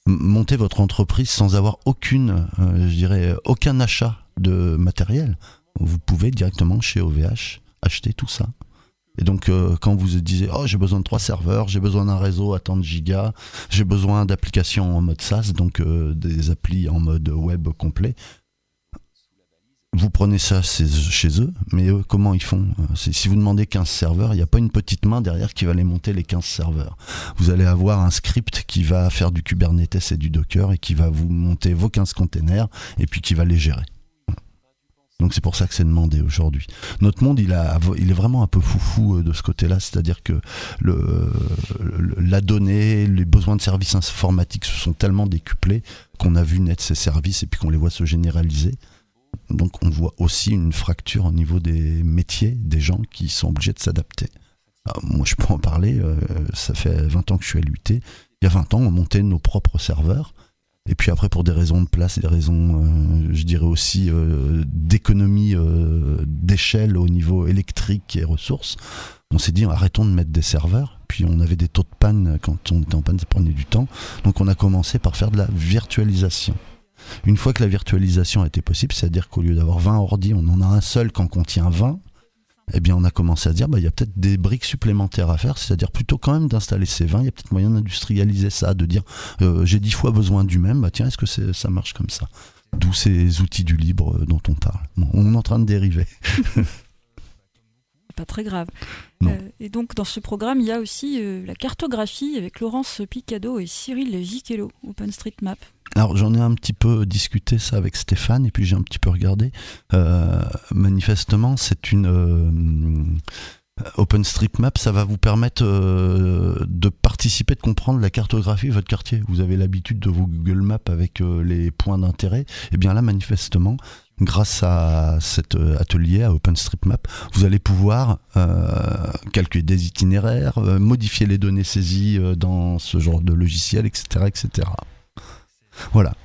Speaker 4: monter votre entreprise sans avoir aucune, euh, je dirais, aucun achat de matériel. Vous pouvez directement chez O V H acheter tout ça. Et donc, euh, quand vous disiez « Oh, j'ai besoin de trois serveurs, j'ai besoin d'un réseau à tant de gigas, j'ai besoin d'applications en mode SaaS, donc euh, des applis en mode web complet », vous prenez ça chez eux, mais eux, comment ils font ? C'est, si vous demandez quinze serveurs, il n'y a pas une petite main derrière qui va les monter les quinze serveurs. Vous allez avoir un script qui va faire du Kubernetes et du Docker et qui va vous monter vos quinze containers et puis qui va les gérer. Donc c'est pour ça que c'est demandé aujourd'hui. Notre monde, il, a, il est vraiment un peu foufou de ce côté-là, c'est-à-dire que le, le, la donnée, les besoins de services informatiques se sont tellement décuplés qu'on a vu naître ces services et puis qu'on les voit se généraliser. Donc on voit aussi une fracture au niveau des métiers, des gens qui sont obligés de s'adapter. Alors, moi je peux en parler, euh, ça fait vingt ans que je suis à l'U T. Il y a vingt ans, on montait nos propres serveurs. Et puis après, pour des raisons de place et des raisons, euh, je dirais aussi, euh, d'économie euh, d'échelle au niveau électrique et ressources, on s'est dit arrêtons de mettre des serveurs. Puis on avait des taux de panne, quand on était en panne, ça prenait du temps. Donc on a commencé par faire de la virtualisation. Une fois que la virtualisation a été possible, c'est-à-dire qu'au lieu d'avoir vingt ordi, on en a un seul qui en contient vingt, eh bien on a commencé à dire bah, il y a peut-être des briques supplémentaires à faire, c'est-à-dire plutôt quand même d'installer ces vingt, il y a peut-être moyen d'industrialiser ça, de dire euh, j'ai dix fois besoin du même, bah tiens, est-ce que c'est, ça marche comme ça ? D'où ces outils du libre dont on parle. Bon, on est en train de dériver.
Speaker 1: Pas très grave. Euh, et donc dans ce programme, il y a aussi euh, la cartographie avec Laurence Picado et Cyril Giquelot, OpenStreetMap.
Speaker 4: Alors j'en ai un petit peu discuté ça avec Stéphane et puis j'ai un petit peu regardé. Euh, manifestement, c'est une euh, OpenStreetMap, ça va vous permettre euh, de participer, de comprendre la cartographie de votre quartier. Vous avez l'habitude de vos Google Maps avec euh, les points d'intérêt. Et bien là, manifestement, grâce à cet atelier, à OpenStreetMap, vous allez pouvoir euh, calculer des itinéraires, euh, modifier les données saisies euh, dans ce genre de logiciel, et cetera, et cetera. Voilà,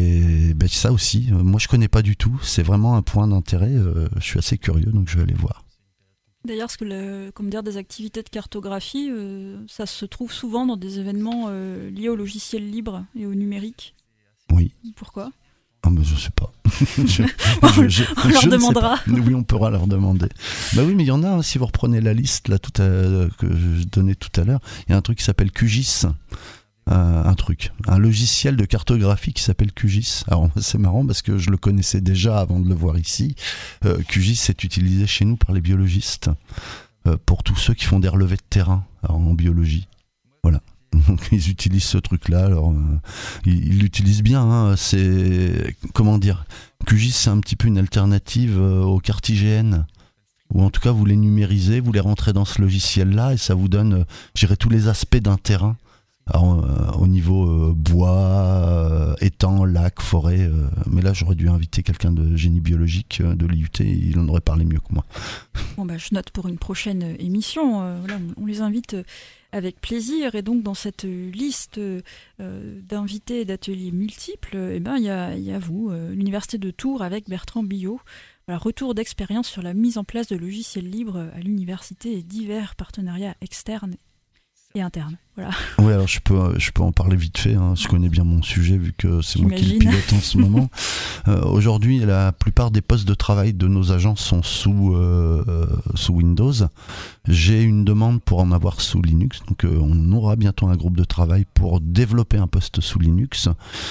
Speaker 4: et ben ça aussi, euh, moi je connais pas du tout, c'est vraiment un point d'intérêt, euh, je suis assez curieux, donc je vais aller voir.
Speaker 1: D'ailleurs, ce que le, comme dire, des activités de cartographie, euh, ça se trouve souvent dans des événements euh, liés au logiciel libre et au numérique.
Speaker 4: Oui.
Speaker 1: Pourquoi ?
Speaker 4: Ah mais je sais pas. je,
Speaker 1: je, je, on leur
Speaker 4: je
Speaker 1: demandera.
Speaker 4: Oui, on pourra leur demander. Bah oui, mais il y en a, hein, si vous reprenez la liste là, tout à, que je donnais tout à l'heure, il y a un truc qui s'appelle Q G I S. Euh, un truc, un logiciel de cartographie qui s'appelle Q G I S. Alors c'est marrant parce que je le connaissais déjà avant de le voir ici. Euh, Q G I S est utilisé chez nous par les biologistes euh, pour tous ceux qui font des relevés de terrain alors, en biologie. Voilà. Donc ils utilisent ce truc-là. Alors euh, ils, ils l'utilisent bien. Hein, c'est comment dire. Q G I S c'est un petit peu une alternative euh, au Cartigène. Ou en tout cas vous les numérisez, vous les rentrez dans ce logiciel-là et ça vous donne, euh, je dirais, tous les aspects d'un terrain. Alors, euh, au niveau euh, bois, euh, étang, lac, forêt, euh, mais là j'aurais dû inviter quelqu'un de génie biologique euh, de l'I U T, il en aurait parlé mieux que moi.
Speaker 1: Bon bah, je note pour une prochaine émission, euh, voilà, on les invite avec plaisir, et donc dans cette liste euh, d'invités et d'ateliers multiples, eh ben, y a, y a vous, euh, l'Université de Tours avec Bertrand Billot, voilà, retour d'expérience sur la mise en place de logiciels libres à l'université et divers partenariats externes et interne. Voilà.
Speaker 4: Oui, alors je peux, je peux en parler vite fait, hein. Je connais bien mon sujet vu que c'est moi qui le pilote en ce moment. Euh, aujourd'hui, la plupart des postes de travail de nos agences sont sous, euh, sous Windows. J'ai une demande pour en avoir sous Linux, donc euh, on aura bientôt un groupe de travail pour développer un poste sous Linux.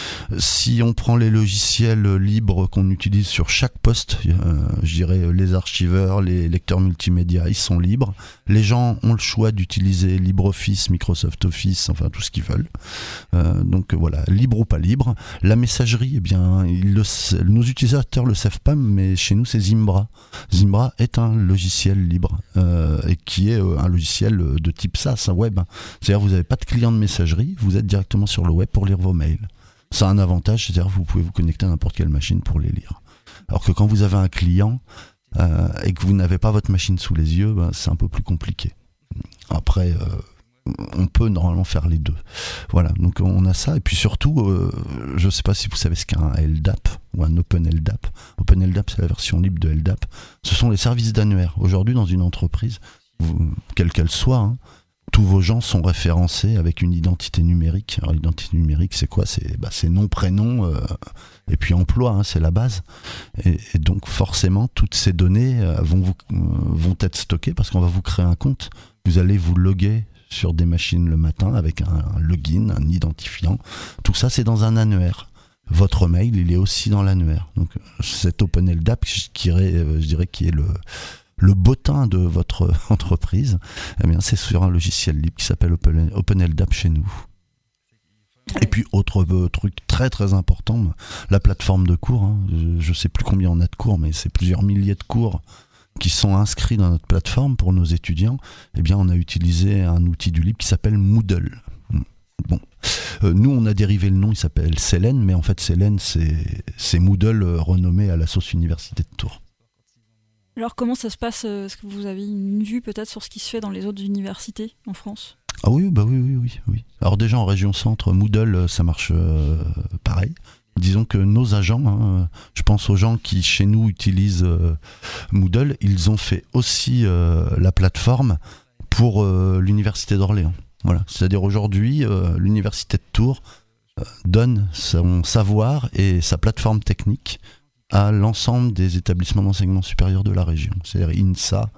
Speaker 4: Si on prend les logiciels libres qu'on utilise sur chaque poste, euh, je dirais les archiveurs, les lecteurs multimédia, ils sont libres. Les gens ont le choix d'utiliser LibreOffice, Microsoft Office, enfin tout ce qu'ils veulent. Euh, donc voilà, libre ou pas libre. La messagerie, eh bien, ils le, nos utilisateurs le savent pas, mais chez nous c'est Zimbra. Zimbra est un logiciel libre euh, et qui est euh, un logiciel de type SaaS, un web. C'est-à-dire vous n'avez pas de client de messagerie, vous êtes directement sur le web pour lire vos mails. Ça a un avantage, c'est-à-dire que vous pouvez vous connecter à n'importe quelle machine pour les lire. Alors que quand vous avez un client euh, et que vous n'avez pas votre machine sous les yeux, ben, c'est un peu plus compliqué. Après, euh, on peut normalement faire les deux. Voilà, donc on a ça. Et puis surtout, euh, je ne sais pas si vous savez ce qu'est un L D A P ou un Open L D A P. Open L D A P, c'est la version libre de L D A P. Ce sont les services d'annuaire. Aujourd'hui, dans une entreprise, vous, quelle qu'elle soit, hein, tous vos gens sont référencés avec une identité numérique. Alors l'identité numérique, c'est quoi ? C'est, bah, c'est nom, prénom, euh, et puis emploi, hein, c'est la base. Et, et donc forcément, toutes ces données euh, vont, vous, euh, vont être stockées parce qu'on va vous créer un compte. Vous allez vous loguer sur des machines le matin avec un, un login, un identifiant. Tout ça, c'est dans un annuaire. Votre mail, il est aussi dans l'annuaire. Donc cet OpenLDAP, je dirais, je dirais qui est le... le bottin de votre entreprise, eh bien, c'est sur un logiciel libre qui s'appelle Open, OpenLDAP chez nous. Et puis, autre euh, truc très très important, la plateforme de cours. Hein. Je ne sais plus combien on a de cours, mais c'est plusieurs milliers de cours qui sont inscrits dans notre plateforme pour nos étudiants. Eh bien, on a utilisé un outil du libre qui s'appelle Moodle. Bon, euh, nous on a dérivé le nom, il s'appelle Selene, mais en fait Selene c'est, c'est Moodle euh, renommé à la sauce Université de Tours.
Speaker 1: Alors comment ça se passe ? Est-ce que vous avez une vue peut-être sur ce qui se fait dans les autres universités en France ?
Speaker 4: Ah oui, bah oui, oui, oui, oui. Alors déjà en région centre, Moodle, ça marche euh, pareil. Disons que nos agents, hein, je pense aux gens qui chez nous utilisent euh, Moodle, ils ont fait aussi euh, la plateforme pour euh, l'université d'Orléans. Voilà. C'est-à-dire aujourd'hui, euh, l'université de Tours euh, donne son savoir et sa plateforme technique à l'ensemble des établissements d'enseignement supérieur de la région, c'est-à-dire INSA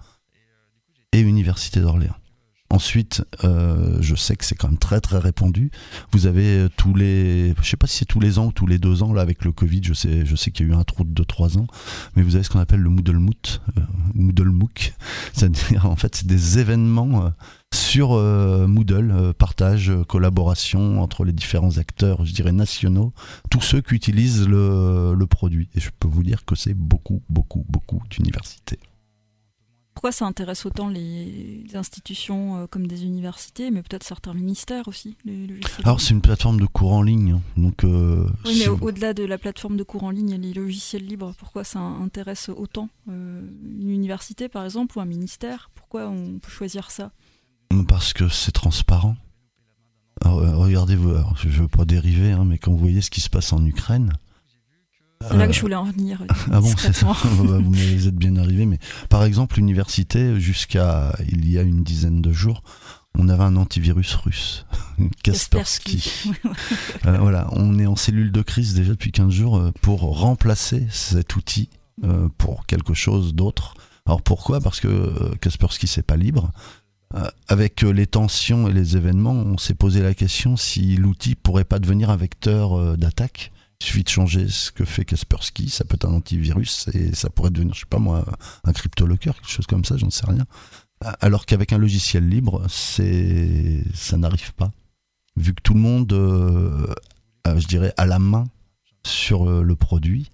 Speaker 4: et Université d'Orléans. Ensuite, euh, je sais que c'est quand même très très répandu. Vous avez tous les, je sais pas si c'est tous les ans ou tous les deux ans là avec le Covid. Je sais, je sais qu'il y a eu un trou de deux trois ans, mais vous avez ce qu'on appelle le Moodle Moot, euh, Moodle MOOC. C'est-à-dire en fait c'est des événements euh, sur euh, Moodle, euh, partage, euh, collaboration entre les différents acteurs, je dirais nationaux, tous ceux qui utilisent le, le produit. Et je peux vous dire que c'est beaucoup beaucoup beaucoup d'universités.
Speaker 1: Pourquoi ça intéresse autant les institutions euh, comme des universités, mais peut-être certains ministères aussi, les logiciels ?
Speaker 4: Alors c'est une plateforme de cours en ligne, hein, donc. Euh,
Speaker 1: oui, mais
Speaker 4: si
Speaker 1: au-
Speaker 4: vous...
Speaker 1: au-delà de la plateforme de cours en ligne et les logiciels libres, pourquoi ça intéresse autant euh, une université par exemple ou un ministère ? Pourquoi on peut choisir ça ?
Speaker 4: Parce que c'est transparent. Alors, euh, regardez-vous, alors, je ne veux pas dériver, hein, mais quand vous voyez ce qui se passe en Ukraine.
Speaker 1: C'est là que je voulais en venir.
Speaker 4: Ah bon, c'est ça. Vous vous êtes bien arrivé, mais par exemple, l'université, jusqu'à il y a une dizaine de jours, on avait un antivirus russe, Kaspersky. euh, voilà, on est en cellule de crise déjà depuis quinze jours euh, pour remplacer cet outil euh, pour quelque chose d'autre. Alors pourquoi ? Parce que euh, Kaspersky, c'est pas libre. Euh, avec euh, les tensions et les événements, on s'est posé la question si l'outil pourrait pas devenir un vecteur euh, d'attaque. Il suffit de changer ce que fait Kaspersky, ça peut être un antivirus et ça pourrait devenir, je sais pas moi, un cryptolocker, quelque chose comme ça, j'en sais rien. Alors qu'avec un logiciel libre, c'est, ça n'arrive pas. Vu que tout le monde, euh, a, je dirais, a la main sur euh, le produit,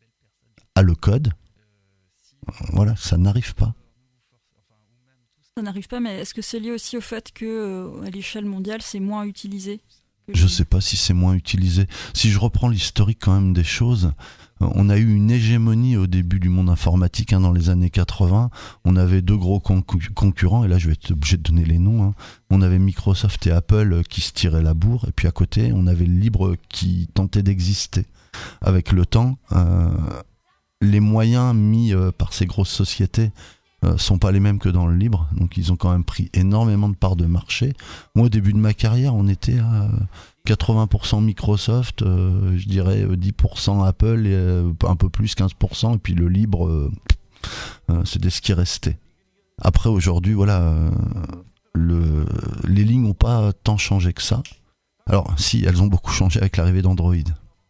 Speaker 4: a le code, voilà, ça n'arrive pas.
Speaker 1: Ça n'arrive pas, mais est-ce que c'est lié aussi au fait que euh, à l'échelle mondiale, c'est moins utilisé ?
Speaker 4: Je sais pas si c'est moins utilisé. Si je reprends l'historique quand même des choses, on a eu une hégémonie au début du monde informatique, hein, dans les années quatre-vingts. On avait deux gros concu- concurrents, et là je vais être obligé de donner les noms. Hein. On avait Microsoft et Apple qui se tiraient la bourre, et puis à côté, on avait le libre qui tentait d'exister. Avec le temps, euh, les moyens mis euh, par ces grosses sociétés Euh, sont pas les mêmes que dans le libre, donc ils ont quand même pris énormément de parts de marché. Moi au début de ma carrière on était à quatre-vingts pour cent Microsoft, euh, je dirais dix pour cent Apple et euh, un peu plus quinze pour cent, et puis le libre euh, euh, c'était ce qui restait. Après aujourd'hui voilà, euh, le, les lignes n'ont pas tant changé que ça. Alors si, elles ont beaucoup changé avec l'arrivée d'Android.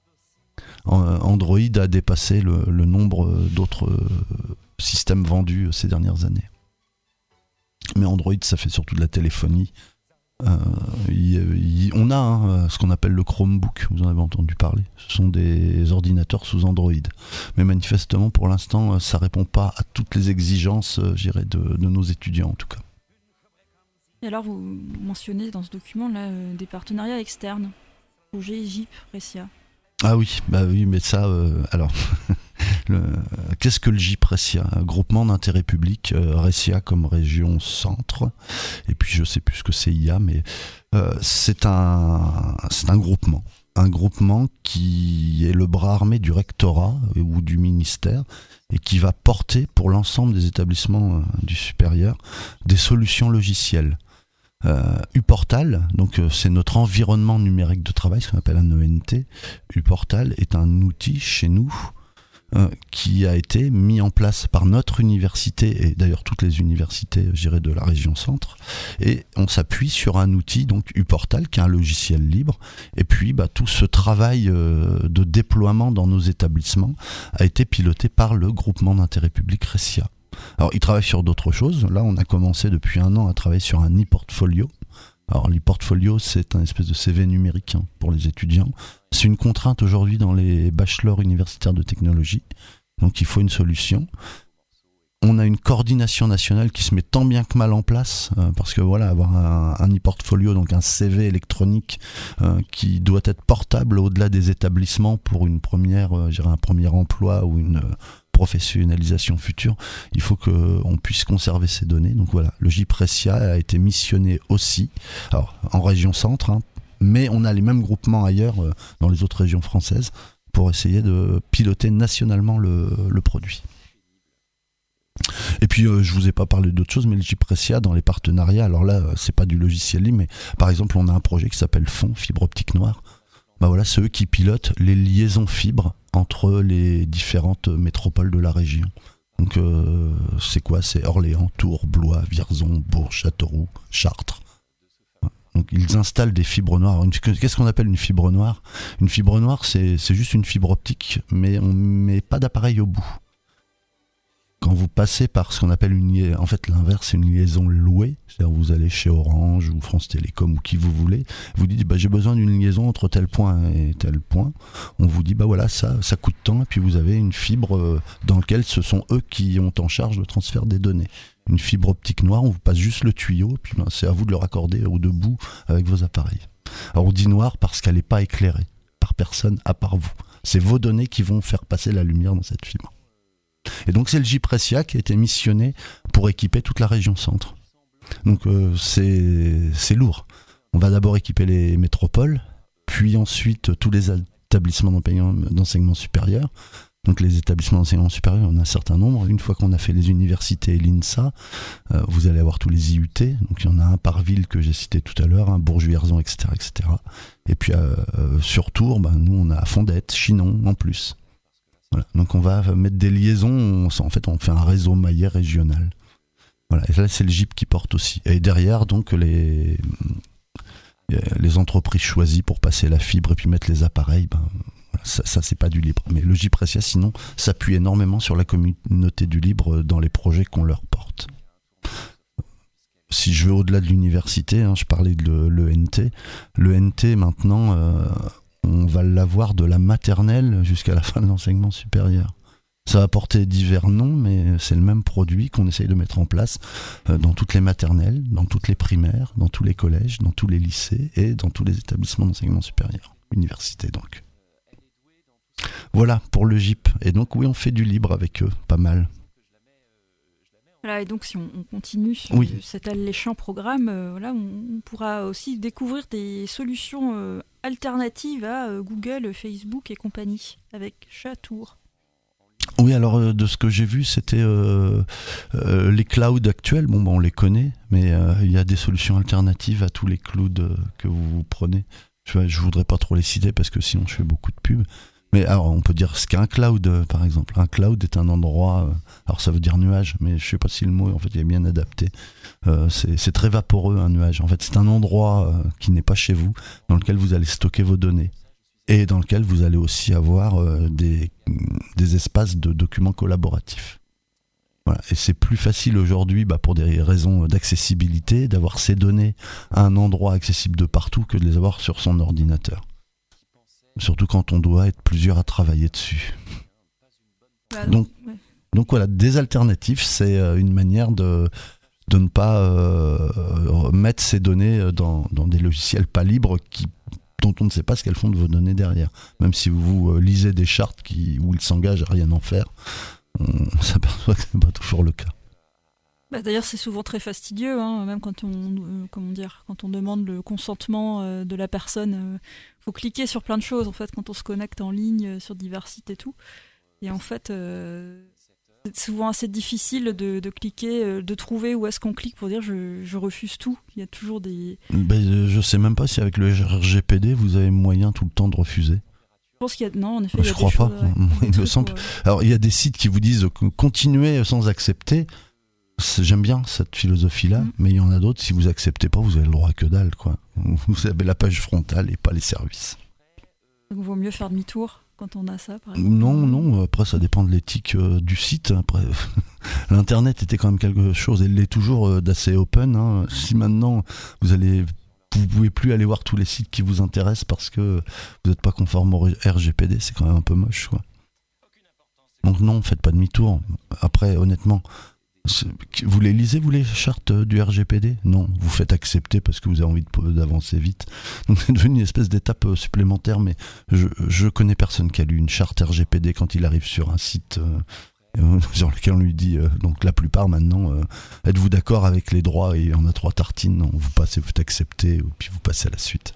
Speaker 4: Android a dépassé le, le nombre d'autres systèmes vendus ces dernières années. Mais Android, ça fait surtout de la téléphonie. Euh, y, y, on a hein, ce qu'on appelle le Chromebook, vous en avez entendu parler. Ce sont des ordinateurs sous Android. Mais manifestement, pour l'instant, ça ne répond pas à toutes les exigences, je dirais, de, de nos étudiants en tout cas.
Speaker 1: Et alors, vous mentionnez dans ce document là, des partenariats externes. Projet J I P, Recia.
Speaker 4: Ah oui, bah oui, mais ça, euh, alors, le, qu'est-ce que le J I P Recia ? Un groupement d'intérêt public, euh, Recia comme région centre, et puis je sais plus ce que c'est I A, mais euh, c'est un, c'est un groupement, un groupement qui est le bras armé du rectorat ou du ministère et qui va porter pour l'ensemble des établissements euh, du supérieur des solutions logicielles. Euh, uPortal, donc euh, c'est notre environnement numérique de travail, ce qu'on appelle un E N T. uPortal est un outil chez nous euh, qui a été mis en place par notre université et d'ailleurs toutes les universités, je dirais, de la région centre. Et on s'appuie sur un outil, donc uPortal, qui est un logiciel libre. Et puis bah, tout ce travail euh, de déploiement dans nos établissements a été piloté par le groupement d'intérêt public Ressia. Alors, ils travaillent sur d'autres choses. Là, on a commencé depuis un an à travailler sur un e-portfolio. Alors, l'e-portfolio, c'est un espèce de C V numérique hein, pour les étudiants. C'est une contrainte aujourd'hui dans les bachelors universitaires de technologie. Donc, il faut une solution. On a une coordination nationale qui se met tant bien que mal en place, euh, parce que voilà, avoir un, un e-portfolio, donc un C V électronique euh, qui doit être portable au-delà des établissements pour une première, euh, je dirais un premier emploi ou une euh, professionnalisation future, il faut qu'on puisse conserver ces données. Donc voilà, le J I P Ressia a été missionné aussi, alors en région centre, hein, mais on a les mêmes groupements ailleurs, euh, dans les autres régions françaises, pour essayer de piloter nationalement le, le produit. Et puis euh, je vous ai pas parlé d'autre chose, mais le J I P Ressia dans les partenariats, alors là c'est pas du logiciel libre, mais par exemple on a un projet qui s'appelle F O N, fibre optique noire. Bah voilà, c'est eux qui pilotent les liaisons fibres entre les différentes métropoles de la région. Donc euh, c'est quoi? C'est Orléans, Tours, Blois, Vierzon, Bourges, Châteauroux, Chartres. Donc ils installent des fibres noires. Une, qu'est-ce qu'on appelle une fibre noire? Une fibre noire, c'est, c'est juste une fibre optique, mais on met pas d'appareil au bout. Quand vous passez par ce qu'on appelle une liaison, en fait l'inverse, c'est une liaison louée, c'est-à-dire vous allez chez Orange ou France Télécom ou qui vous voulez, vous dites bah, j'ai besoin d'une liaison entre tel point et tel point, on vous dit bah voilà ça, ça coûte tant, et puis vous avez une fibre dans laquelle ce sont eux qui ont en charge le transfert des données. Une fibre optique noire, on vous passe juste le tuyau, et puis ben, c'est à vous de le raccorder au debout avec vos appareils. Alors on dit noir parce qu'elle n'est pas éclairée par personne à part vous. C'est vos données qui vont faire passer la lumière dans cette fibre. Et donc c'est le J I P Ressia qui a été missionné pour équiper toute la région centre. Donc euh, c'est, c'est lourd. On va d'abord équiper les métropoles, puis ensuite tous les établissements d'enseignement supérieur. Donc les établissements d'enseignement supérieur, on a un certain nombre. Une fois qu'on a fait les universités et l'INSA, euh, vous allez avoir tous les I U T. Donc il y en a un par ville que j'ai cité tout à l'heure, hein, Bourges, Vierzon, et cetera, et cetera. Et puis euh, euh, sur Tours, ben, nous on a Fondette, Chinon en plus. Voilà. Donc on va mettre des liaisons, on, en fait on fait un réseau maillé régional. Voilà. Et là c'est le J I P qui porte aussi. Et derrière donc les, les entreprises choisies pour passer la fibre et puis mettre les appareils, ben, voilà, ça, ça c'est pas du libre. Mais le J I P Ressia sinon s'appuie énormément sur la communauté du libre dans les projets qu'on leur porte. Si je vais au-delà de l'université, hein, je parlais de l'E N T. L'E N T maintenant... Euh, on va l'avoir de la maternelle jusqu'à la fin de l'enseignement supérieur. Ça va porter divers noms, mais c'est le même produit qu'on essaye de mettre en place dans toutes les maternelles, dans toutes les primaires, dans tous les collèges, dans tous les lycées et dans tous les établissements d'enseignement supérieur, université donc. Voilà pour le J I P. Et donc oui, on fait du libre avec eux, pas mal.
Speaker 1: Voilà, et donc si on, on continue sur
Speaker 4: oui.
Speaker 1: cet alléchant programme, euh, voilà, on, on pourra aussi découvrir des solutions euh, alternatives à euh, Google, Facebook et compagnie, avec Chatour.
Speaker 4: Oui, alors euh, de ce que j'ai vu, c'était euh, euh, les clouds actuels, bon, bah, on les connaît, mais euh, il y a des solutions alternatives à tous les clouds euh, que vous, vous prenez. Je ne voudrais pas trop les citer parce que sinon je fais beaucoup de pubs. Mais alors, on peut dire ce qu'est un cloud, euh, par exemple. Un cloud est un endroit, euh, alors ça veut dire nuage, mais je sais pas si le mot en fait il est bien adapté. Euh, c'est, c'est très vaporeux un nuage. En fait, c'est un endroit euh, qui n'est pas chez vous, dans lequel vous allez stocker vos données et dans lequel vous allez aussi avoir euh, des, des espaces de documents collaboratifs. Voilà. Et c'est plus facile aujourd'hui, bah, pour des raisons d'accessibilité, d'avoir ces données à un endroit accessible de partout que de les avoir sur son ordinateur. Surtout quand on doit être plusieurs à travailler dessus.
Speaker 1: Bah,
Speaker 4: donc,
Speaker 1: ouais.
Speaker 4: donc voilà, des alternatives, c'est une manière de, de ne pas euh, mettre ces données dans, dans des logiciels pas libres qui, dont on ne sait pas ce qu'elles font de vos données derrière. Même si vous lisez des chartes qui, où ils s'engagent à rien en faire, on s'aperçoit que ce n'est pas toujours le cas.
Speaker 1: Bah, d'ailleurs, c'est souvent très fastidieux, hein, même quand on, euh, comment dire, quand on demande le consentement euh, de la personne. Il euh, faut cliquer sur plein de choses, en fait, quand on se connecte en ligne euh, sur divers sites et tout. Et en fait, euh, c'est souvent assez difficile de, de cliquer, de trouver où est-ce qu'on clique pour dire je, je refuse tout. Il y a toujours des...
Speaker 4: Ben, je sais même pas si avec le R G P D, vous avez moyen tout le temps de refuser.
Speaker 1: Je pense qu'il y a... Non, en effet,
Speaker 4: je
Speaker 1: il y a
Speaker 4: crois
Speaker 1: des
Speaker 4: pas.
Speaker 1: choses, ouais,
Speaker 4: Il
Speaker 1: des
Speaker 4: me semble.
Speaker 1: pour, euh...
Speaker 4: Alors, il y a des sites qui vous disent continuez sans accepter. C'est, j'aime bien cette philosophie-là, mmh. mais il y en a d'autres, si vous acceptez pas, vous avez le droit à que dalle, quoi. Vous avez la page frontale et pas les services.
Speaker 1: Donc, il vaut mieux faire demi-tour quand on a ça, par exemple.
Speaker 4: Non, non, après ça dépend de l'éthique euh, du site. Après, l'internet était quand même quelque chose, et l'est toujours euh, d'assez open. Hein. Si maintenant vous allez, vous pouvez plus aller voir tous les sites qui vous intéressent parce que vous n'êtes pas conforme au R G P D, c'est quand même un peu moche, quoi. Donc non, faites pas demi-tour. Après, honnêtement, vous les lisez, vous, les chartes du R G P D ? Non, vous faites accepter parce que vous avez envie de, d'avancer vite. Donc c'est devenu une espèce d'étape supplémentaire, mais je, je connais personne qui a lu une charte R G P D quand il arrive sur un site euh, sur lequel on lui dit, euh, donc la plupart maintenant, euh, êtes-vous d'accord avec les droits ? Et on a trois tartines, non, vous passez, vous faites accepter, puis vous passez à la suite.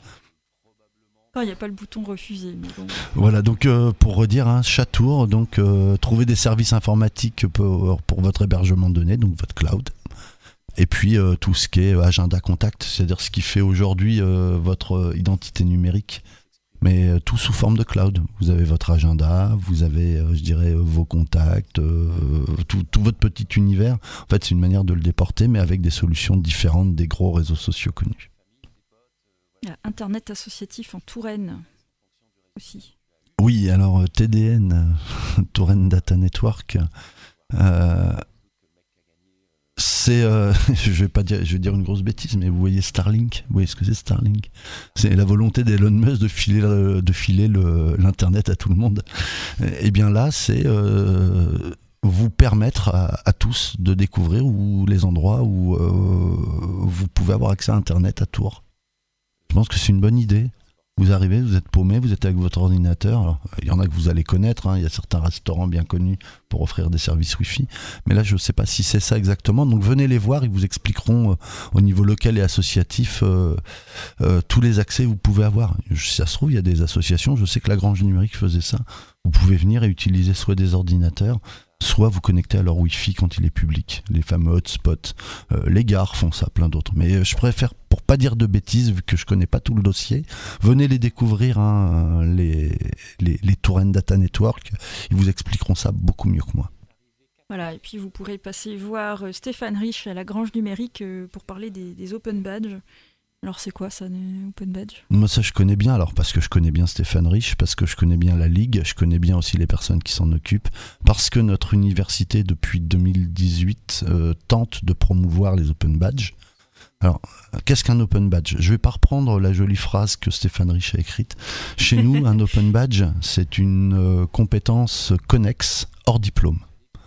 Speaker 1: Il n'y a pas le bouton refuser. Mais bon.
Speaker 4: Voilà, donc euh, pour redire, hein, Chatour, donc euh, trouver des services informatiques pour, pour votre hébergement de données, donc votre cloud. Et puis euh, tout ce qui est agenda contact, c'est-à-dire ce qui fait aujourd'hui euh, votre identité numérique, mais euh, tout sous forme de cloud. Vous avez votre agenda, vous avez, euh, je dirais, vos contacts, euh, tout, tout votre petit univers. En fait, c'est une manière de le déporter, mais avec des solutions différentes des gros réseaux sociaux connus.
Speaker 1: Il y a Internet associatif en Touraine aussi.
Speaker 4: Oui, alors T D N, Touraine Data Network, euh, c'est, euh, je vais pas dire, je vais dire une grosse bêtise, mais vous voyez Starlink, vous voyez ce que c'est Starlink ? C'est la volonté d'Elon Musk de filer, de filer le, l'internet à tout le monde. Et bien là, c'est euh, vous permettre à, à tous de découvrir où les endroits où euh, vous pouvez avoir accès à Internet à Tours. Je pense que c'est une bonne idée. Vous arrivez, vous êtes paumé, vous êtes avec votre ordinateur. Alors, il y en a que vous allez connaître, hein. Il y a certains restaurants bien connus pour offrir des services Wi-Fi. Mais là, je ne sais pas si c'est ça exactement. Donc venez les voir, ils vous expliqueront euh, au niveau local et associatif euh, euh, tous les accès que vous pouvez avoir. Si ça se trouve, il y a des associations, je sais que la Grange Numérique faisait ça. Vous pouvez venir et utiliser soit des ordinateurs, soit vous connecter à leur Wi-Fi quand il est public, les fameux hotspots. Euh, les gares font ça, plein d'autres. Mais euh, je préfère, pour pas dire de bêtises, vu que je connais pas tout le dossier, venez les découvrir, hein, les, les, les Touraine Data Network. Ils vous expliqueront ça beaucoup mieux que moi.
Speaker 1: Voilà, et puis vous pourrez passer voir Stéphane Rich à la Grange Numérique euh, pour parler des, des Open Badges. Alors c'est quoi ça, Open Badge ?
Speaker 4: Moi ça je connais bien, alors parce que je connais bien Stéphane Rich, parce que je connais bien la Ligue, je connais bien aussi les personnes qui s'en occupent, parce que notre université depuis deux mille dix-huit euh, tente de promouvoir les Open Badges. Alors, qu'est-ce qu'un Open Badge ? Je vais pas reprendre la jolie phrase que Stéphane Rich a écrite. Chez nous, un Open Badge, c'est une euh, compétence connexe hors diplôme.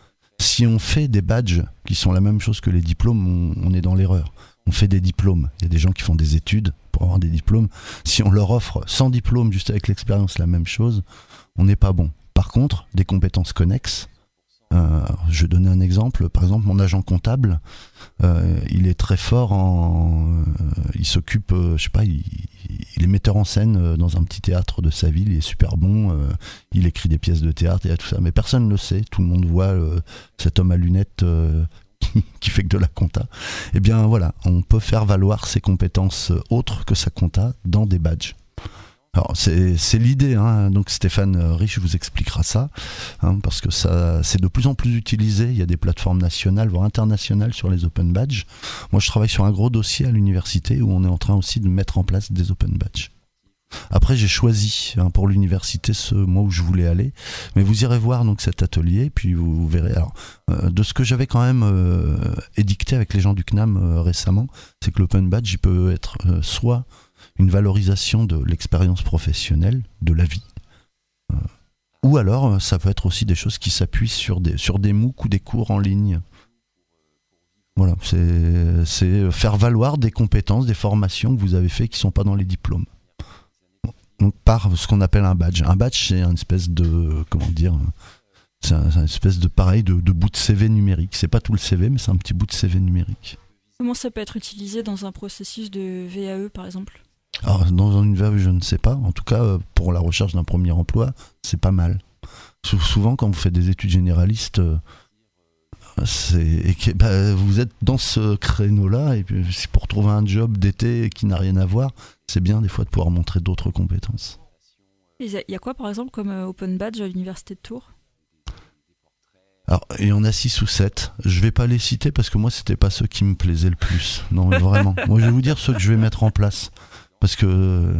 Speaker 4: Si on fait des badges qui sont la même chose que les diplômes, on, on est dans l'erreur. On fait des diplômes. Il y a des gens qui font des études pour avoir des diplômes. Si on leur offre sans diplôme, juste avec l'expérience, la même chose, on n'est pas bon. Par contre, des compétences connexes, euh, je vais donner un exemple. Par exemple, mon agent comptable, euh, il est très fort en... Euh, il s'occupe, euh, je sais pas, il, il est metteur en scène euh, dans un petit théâtre de sa ville, il est super bon, euh, il écrit des pièces de théâtre et tout ça. Mais personne ne le sait. Tout le monde voit euh, cet homme à lunettes... Euh, qui fait que de la compta, eh bien voilà, on peut faire valoir ses compétences autres que sa compta dans des badges. Alors c'est, c'est l'idée, hein. Donc Stéphane Rich vous expliquera ça, hein, parce que ça, c'est de plus en plus utilisé. Il y a des plateformes nationales, voire internationales sur les Open Badges. Moi je travaille sur un gros dossier à l'université où on est en train aussi de mettre en place des Open Badges. Après j'ai choisi, hein, pour l'université ce mois où je voulais aller, mais vous irez voir donc cet atelier, puis vous, vous verrez. Alors euh, de ce que j'avais quand même euh, édicté avec les gens du C N A M euh, récemment, c'est que l'Open Badge il peut être euh, soit une valorisation de l'expérience professionnelle, de la vie, euh, ou alors euh, ça peut être aussi des choses qui s'appuient sur des, sur des MOOC ou des cours en ligne. Voilà, c'est, c'est faire valoir des compétences, des formations que vous avez fait qui ne sont pas dans les diplômes. Donc par ce qu'on appelle un badge. Un badge, c'est une espèce de, comment dire, c'est un, c'est une espèce de pareil de, de bout de C V numérique. C'est pas tout le C V, mais c'est un petit bout de C V numérique.
Speaker 1: Comment ça peut être utilisé dans un processus de V A E, par exemple ?
Speaker 4: Alors dans une V A E, je ne sais pas. En tout cas, pour la recherche d'un premier emploi, c'est pas mal. Souvent, quand vous faites des études généralistes, c'est, et que, bah, vous êtes dans ce créneau-là, et puis c'est pour trouver un job d'été qui n'a rien à voir, c'est bien des fois de pouvoir montrer d'autres compétences.
Speaker 1: Il y a quoi par exemple comme open badge à l'université de Tours ?
Speaker 4: Alors, il y en a six ou sept. Je vais pas les citer parce que moi, c'était pas ceux qui me plaisaient le plus. Non, vraiment. Moi, je vais vous dire ceux que je vais mettre en place. Parce que...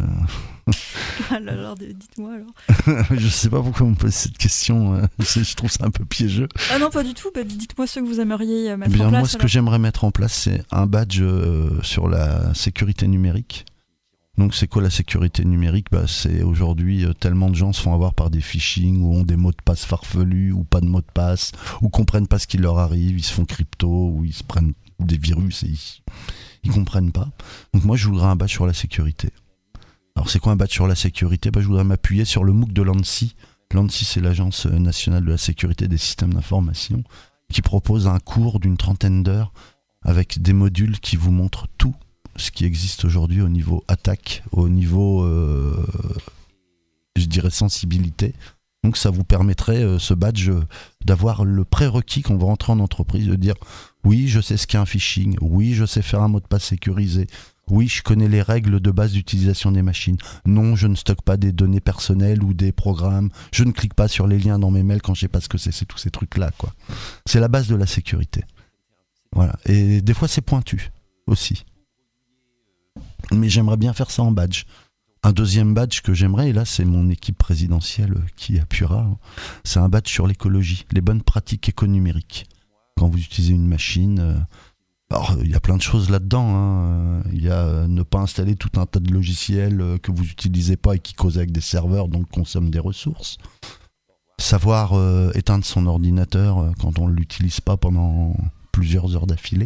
Speaker 1: alors, dites-moi alors.
Speaker 4: Je sais pas pourquoi vous me posez cette question. Je trouve ça un peu piégeux.
Speaker 1: Ah non, pas du tout. Bah, dites-moi ceux que vous aimeriez mettre
Speaker 4: Bien,
Speaker 1: en place.
Speaker 4: Moi, ce
Speaker 1: alors.
Speaker 4: que j'aimerais mettre en place, c'est un badge euh, sur la sécurité numérique. Donc c'est quoi la sécurité numérique ? Bah, c'est aujourd'hui euh, tellement de gens se font avoir par des phishing ou ont des mots de passe farfelus ou pas de mots de passe ou comprennent pas ce qui leur arrive, ils se font crypto ou ils se prennent des virus et ils, ils comprennent pas. Donc moi je voudrais un badge sur la sécurité. Alors c'est quoi un badge sur la sécurité ? Bah, je voudrais m'appuyer sur le MOOC de l'ANSSI. L'ANSSI c'est l'Agence nationale de la sécurité des systèmes d'information qui propose un cours d'une trentaine d'heures avec des modules qui vous montrent tout ce qui existe aujourd'hui au niveau attaque, au niveau, euh, je dirais, sensibilité. Donc ça vous permettrait, euh, ce badge, euh, d'avoir le prérequis quand vous rentrez en entreprise, de dire « Oui, je sais ce qu'est un phishing. Oui, je sais faire un mot de passe sécurisé. Oui, je connais les règles de base d'utilisation des machines. Non, je ne stocke pas des données personnelles ou des programmes. Je ne clique pas sur les liens dans mes mails quand je ne sais pas ce que c'est. C'est tous ces trucs-là, quoi. C'est la base de la sécurité. Voilà. Et des fois, c'est pointu aussi. Mais j'aimerais bien faire ça en badge. Un deuxième badge que j'aimerais, et là c'est mon équipe présidentielle qui appuiera, c'est un badge sur l'écologie, les bonnes pratiques éconumériques. Quand vous utilisez une machine, euh, alors il y a plein de choses là-dedans. Hein. Il y a euh, ne pas installer tout un tas de logiciels euh, que vous n'utilisez pas et qui causent avec des serveurs, donc consomment des ressources. Savoir euh, éteindre son ordinateur euh, quand on ne l'utilise pas pendant plusieurs heures d'affilée.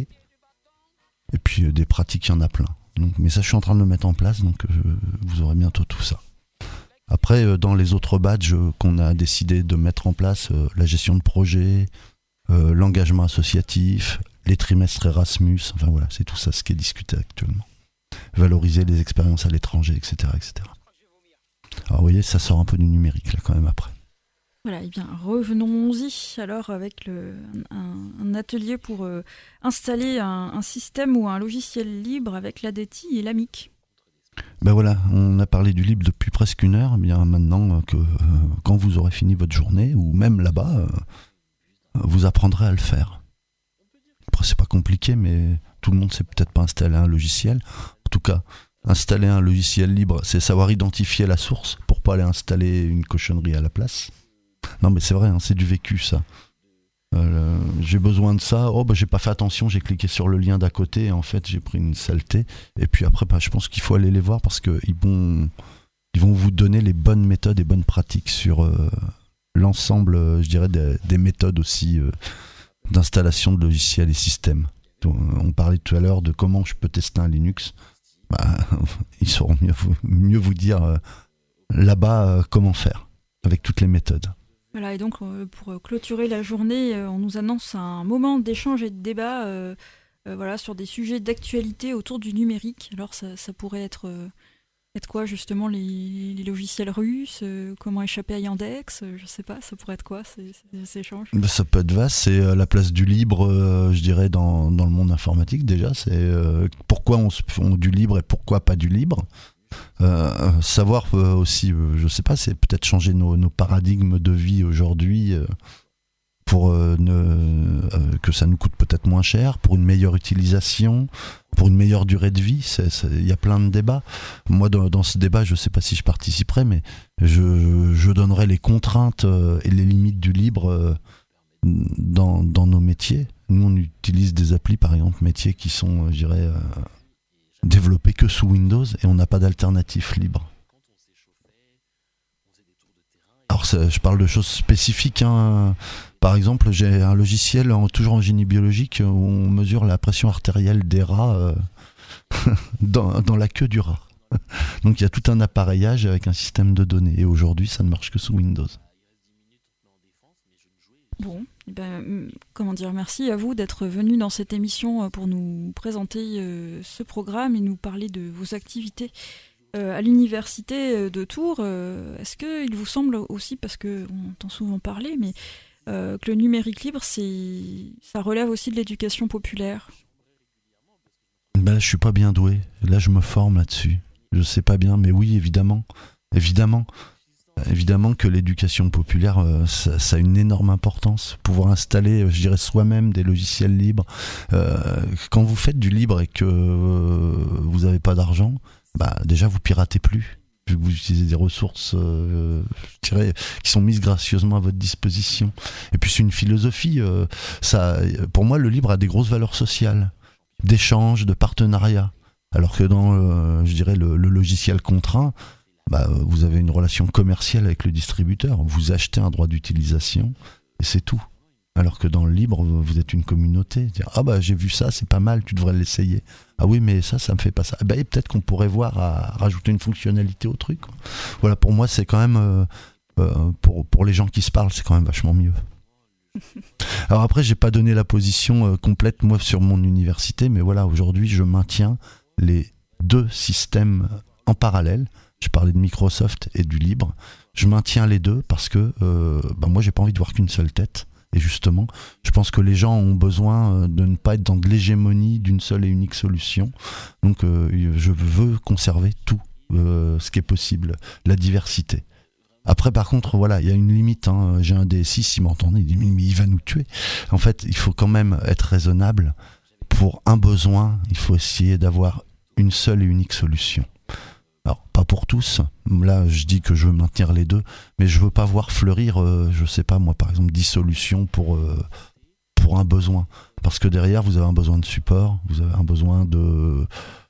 Speaker 4: Et puis euh, des pratiques, il y en a plein. Donc, mais ça, je suis en train de le mettre en place, donc euh, vous aurez bientôt tout ça. Après, euh, dans les autres badges euh, qu'on a décidé de mettre en place, euh, la gestion de projet, euh, l'engagement associatif, les trimestres Erasmus, enfin voilà, c'est tout ça ce qui est discuté actuellement. Valoriser les expériences à l'étranger, et cetera, et cetera. Alors vous voyez, ça sort un peu du numérique là quand même après.
Speaker 1: Voilà, et bien revenons-y alors avec le, un, un atelier pour euh, installer un, un système ou un logiciel libre avec l'A D T I et l'A M I C.
Speaker 4: Ben voilà, on a parlé du libre depuis presque une heure. Eh bien maintenant que euh, quand vous aurez fini votre journée ou même là-bas, euh, vous apprendrez à le faire. Après, c'est pas compliqué, mais tout le monde sait peut-être pas installer un logiciel. En tout cas, installer un logiciel libre, c'est savoir identifier la source pour pas aller installer une cochonnerie à la place. Non mais c'est vrai, hein, c'est du vécu ça. Euh, j'ai besoin de ça, oh bah j'ai pas fait attention, j'ai cliqué sur le lien d'à côté et en fait j'ai pris une saleté. Et puis après bah, je pense qu'il faut aller les voir parce qu'ils vont, ils vont vous donner les bonnes méthodes et bonnes pratiques sur euh, l'ensemble, euh, je dirais, des, des méthodes aussi euh, d'installation de logiciels et systèmes. Donc, on parlait tout à l'heure de comment je peux tester un Linux. Bah, ils sauront mieux vous, mieux vous dire euh, là-bas euh, comment faire avec toutes les méthodes.
Speaker 1: Voilà, et donc euh, pour clôturer la journée, euh, on nous annonce un moment d'échange et de débat euh, euh, voilà, sur des sujets d'actualité autour du numérique. Alors ça, ça pourrait être, euh, être quoi justement, les, les logiciels russes, euh, comment échapper à Yandex, euh, je sais pas, ça pourrait être quoi ces, ces, ces échanges ?
Speaker 4: Ça peut être vaste, c'est euh, la place du libre, euh, je dirais, dans, dans le monde informatique déjà. C'est euh, pourquoi on se fait du libre et pourquoi pas du libre. Euh, savoir euh, aussi, euh, je sais pas, c'est peut-être changer nos, nos paradigmes de vie aujourd'hui euh, pour euh, ne, euh, que ça nous coûte peut-être moins cher, pour une meilleure utilisation, pour une meilleure durée de vie. Il y a plein de débats. Moi, dans, dans ce débat, je sais pas si je participerai, mais je, je donnerai les contraintes euh, et les limites du libre euh, dans, dans nos métiers. Nous, on utilise des applis, par exemple, métiers qui sont, euh, je dirais, euh, développé que sous Windows et on n'a pas d'alternative libre. Alors ça, je parle de choses spécifiques. Hein. Par exemple, j'ai un logiciel en, toujours en génie biologique où on mesure la pression artérielle des rats euh, dans, dans la queue du rat. Donc il y a tout un appareillage avec un système de données et aujourd'hui ça ne marche que sous Windows.
Speaker 1: Bon, eh ben, comment dire, merci à vous d'être venu dans cette émission pour nous présenter euh, ce programme et nous parler de vos activités euh, à l'université de Tours. Euh, est-ce qu'il vous semble aussi, parce qu'on entend souvent parler, mais euh, que le numérique libre, c'est, ça relève aussi de l'éducation populaire?
Speaker 4: Ben là, je suis pas bien doué. Là, je me forme là-dessus. Je sais pas bien, mais oui, évidemment. Évidemment. Évidemment que l'éducation populaire, euh, ça, ça a une énorme importance. Pouvoir installer, je dirais, soi-même des logiciels libres. Euh, quand vous faites du libre et que euh, vous n'avez pas d'argent, bah, déjà, vous piratez plus. Vu que vous utilisez des ressources euh, je dirais, qui sont mises gracieusement à votre disposition. Et puis, c'est une philosophie. Euh, ça, pour moi, le libre a des grosses valeurs sociales, d'échange, de partenariat. Alors que dans, euh, je dirais, le, le logiciel contraint, bah, vous avez une relation commerciale avec le distributeur. Vous achetez un droit d'utilisation et c'est tout. Alors que dans le libre, vous êtes une communauté. Dire, ah bah j'ai vu ça, c'est pas mal, tu devrais l'essayer. Ah oui, mais ça, ça me fait pas ça. Bah, et peut-être qu'on pourrait voir à rajouter une fonctionnalité au truc. Voilà, pour moi, c'est quand même, euh, euh, pour, pour les gens qui se parlent, c'est quand même vachement mieux. Alors après, j'ai pas donné la position euh, complète, moi, sur mon université, mais voilà, aujourd'hui, je maintiens les deux systèmes en parallèle. Je parlais de Microsoft et du libre. Je maintiens les deux parce que euh, bah moi, j'ai pas envie de voir qu'une seule tête. Et justement, je pense que les gens ont besoin de ne pas être dans de l'hégémonie d'une seule et unique solution. Donc, euh, je veux conserver tout euh, ce qui est possible, la diversité. Après, par contre, voilà, il y a une limite. Hein. J'ai un D S I, s'il m'entendait, il dit mais il va nous tuer. En fait, il faut quand même être raisonnable. Pour un besoin, il faut essayer d'avoir une seule et unique solution. Alors, pas pour tous. Là, je dis que je veux maintenir les deux, mais je veux pas voir fleurir, euh, je sais pas moi, par exemple, dix solutions pour, euh, pour un besoin. Parce que derrière, vous avez un besoin de support, vous avez un besoin de,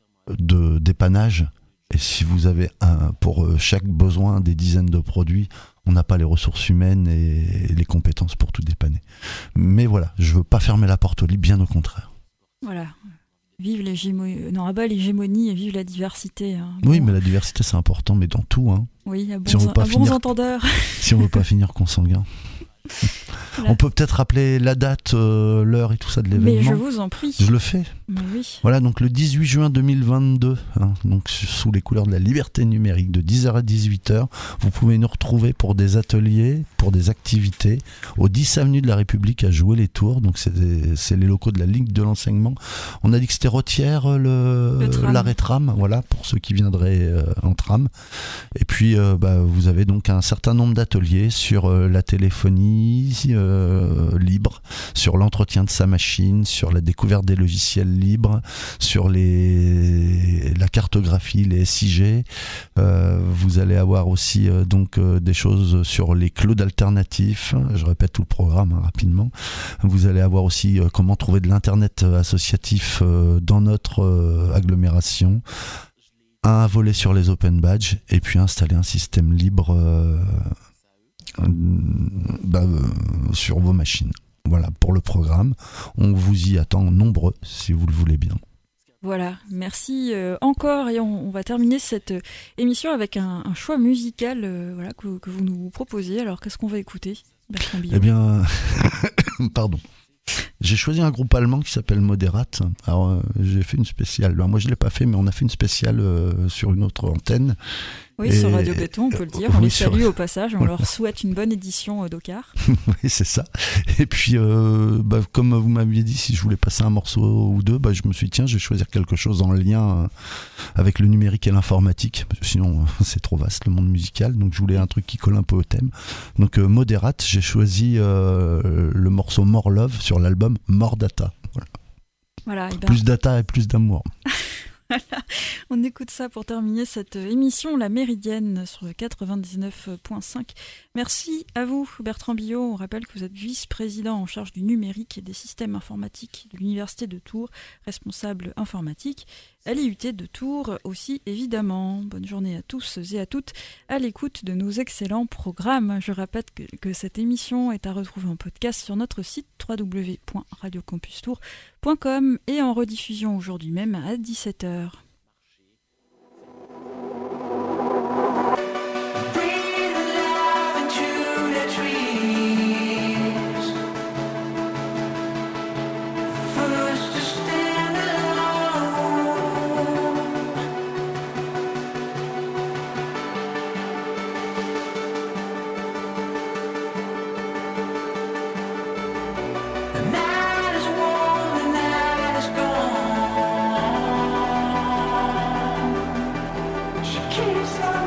Speaker 4: de dépannage. Et si vous avez un, pour chaque besoin des dizaines de produits, on n'a pas les ressources humaines et les compétences pour tout dépanner. Mais voilà, je veux pas fermer la porte au libre, bien au contraire.
Speaker 1: Voilà. Vive l'hégémonie, non, abat l'hégémonie et vive la diversité. Hein. Bon.
Speaker 4: Oui, mais la diversité, c'est important, mais dans tout. Hein.
Speaker 1: Oui, à bons,
Speaker 4: si on veut pas
Speaker 1: à
Speaker 4: finir,
Speaker 1: bons entendeurs.
Speaker 4: Si on veut pas finir consanguin. Voilà. On peut peut-être rappeler la date, euh, l'heure et tout ça de l'événement.
Speaker 1: Mais je vous en prie.
Speaker 4: Je le fais.
Speaker 1: Mais oui.
Speaker 4: Voilà, donc le dix-huit juin deux mille vingt-deux, hein, donc sous les couleurs de la liberté numérique, de dix heures à dix-huit heures, vous pouvez nous retrouver pour des ateliers, pour des activités, au dix avenue de la République à Jouer-les-Tours. Donc c'est, des, c'est les locaux de la Ligue de l'enseignement. On a dit que c'était Rothières, le, le tram. L'arrêt tram, voilà, pour ceux qui viendraient euh, en tram. Et puis, euh, bah, vous avez donc un certain nombre d'ateliers sur euh, la téléphonie euh, libre, sur l'entretien de sa machine, sur la découverte des logiciels libres, sur les, la cartographie, les S I G. Euh, vous allez avoir aussi euh, donc euh, des choses sur les clouds alternatifs. Je répète tout le programme hein, rapidement. Vous allez avoir aussi euh, comment trouver de l'internet associatif euh, dans notre euh, agglomération. Un volet sur les open badges et puis installer un système libre euh, euh, bah, euh, sur vos machines. Voilà pour le programme. On vous y attend nombreux si vous le voulez bien.
Speaker 1: Voilà, merci euh, encore et on, on va terminer cette euh, émission avec un, un choix musical euh, voilà, que, que vous nous proposez. Alors qu'est-ce qu'on va écouter, Bertrand Billot ?
Speaker 4: Eh bien, pardon. J'ai choisi un groupe allemand qui s'appelle Moderat. Alors euh, j'ai fait une spéciale. Alors, moi je l'ai pas fait, mais on a fait une spéciale euh, sur une autre antenne.
Speaker 1: Oui,
Speaker 4: et...
Speaker 1: sur Radio Béton, on peut le dire. On oui, les salue sur... au passage. On voilà. leur souhaite une bonne édition euh, d'Ocar.
Speaker 4: Oui, c'est ça. Et puis, euh, bah, comme vous m'aviez dit, si je voulais passer un morceau ou deux, bah, je me suis dit, tiens, je vais choisir quelque chose en lien euh, avec le numérique et l'informatique. Parce que sinon, euh, c'est trop vaste le monde musical. Donc, je voulais un truc qui colle un peu au thème. Donc, euh, Moderat, j'ai choisi euh, le morceau More Love sur l'album More Data. Voilà.
Speaker 1: Voilà, et ben...
Speaker 4: Plus data et plus d'amour.
Speaker 1: Voilà, on écoute ça pour terminer cette émission La Méridienne sur le quatre-vingt-dix-neuf point cinq. Merci à vous Bertrand Billot. On rappelle que vous êtes vice-président en charge du numérique et des systèmes informatiques de l'Université de Tours, responsable informatique à l'I U T de Tours aussi évidemment. Bonne journée à tous et à toutes à l'écoute de nos excellents programmes. Je rappelle que, que cette émission est à retrouver en podcast sur notre site w w w point radio campus tours point com et en rediffusion aujourd'hui même à dix-sept heures.
Speaker 5: keeps on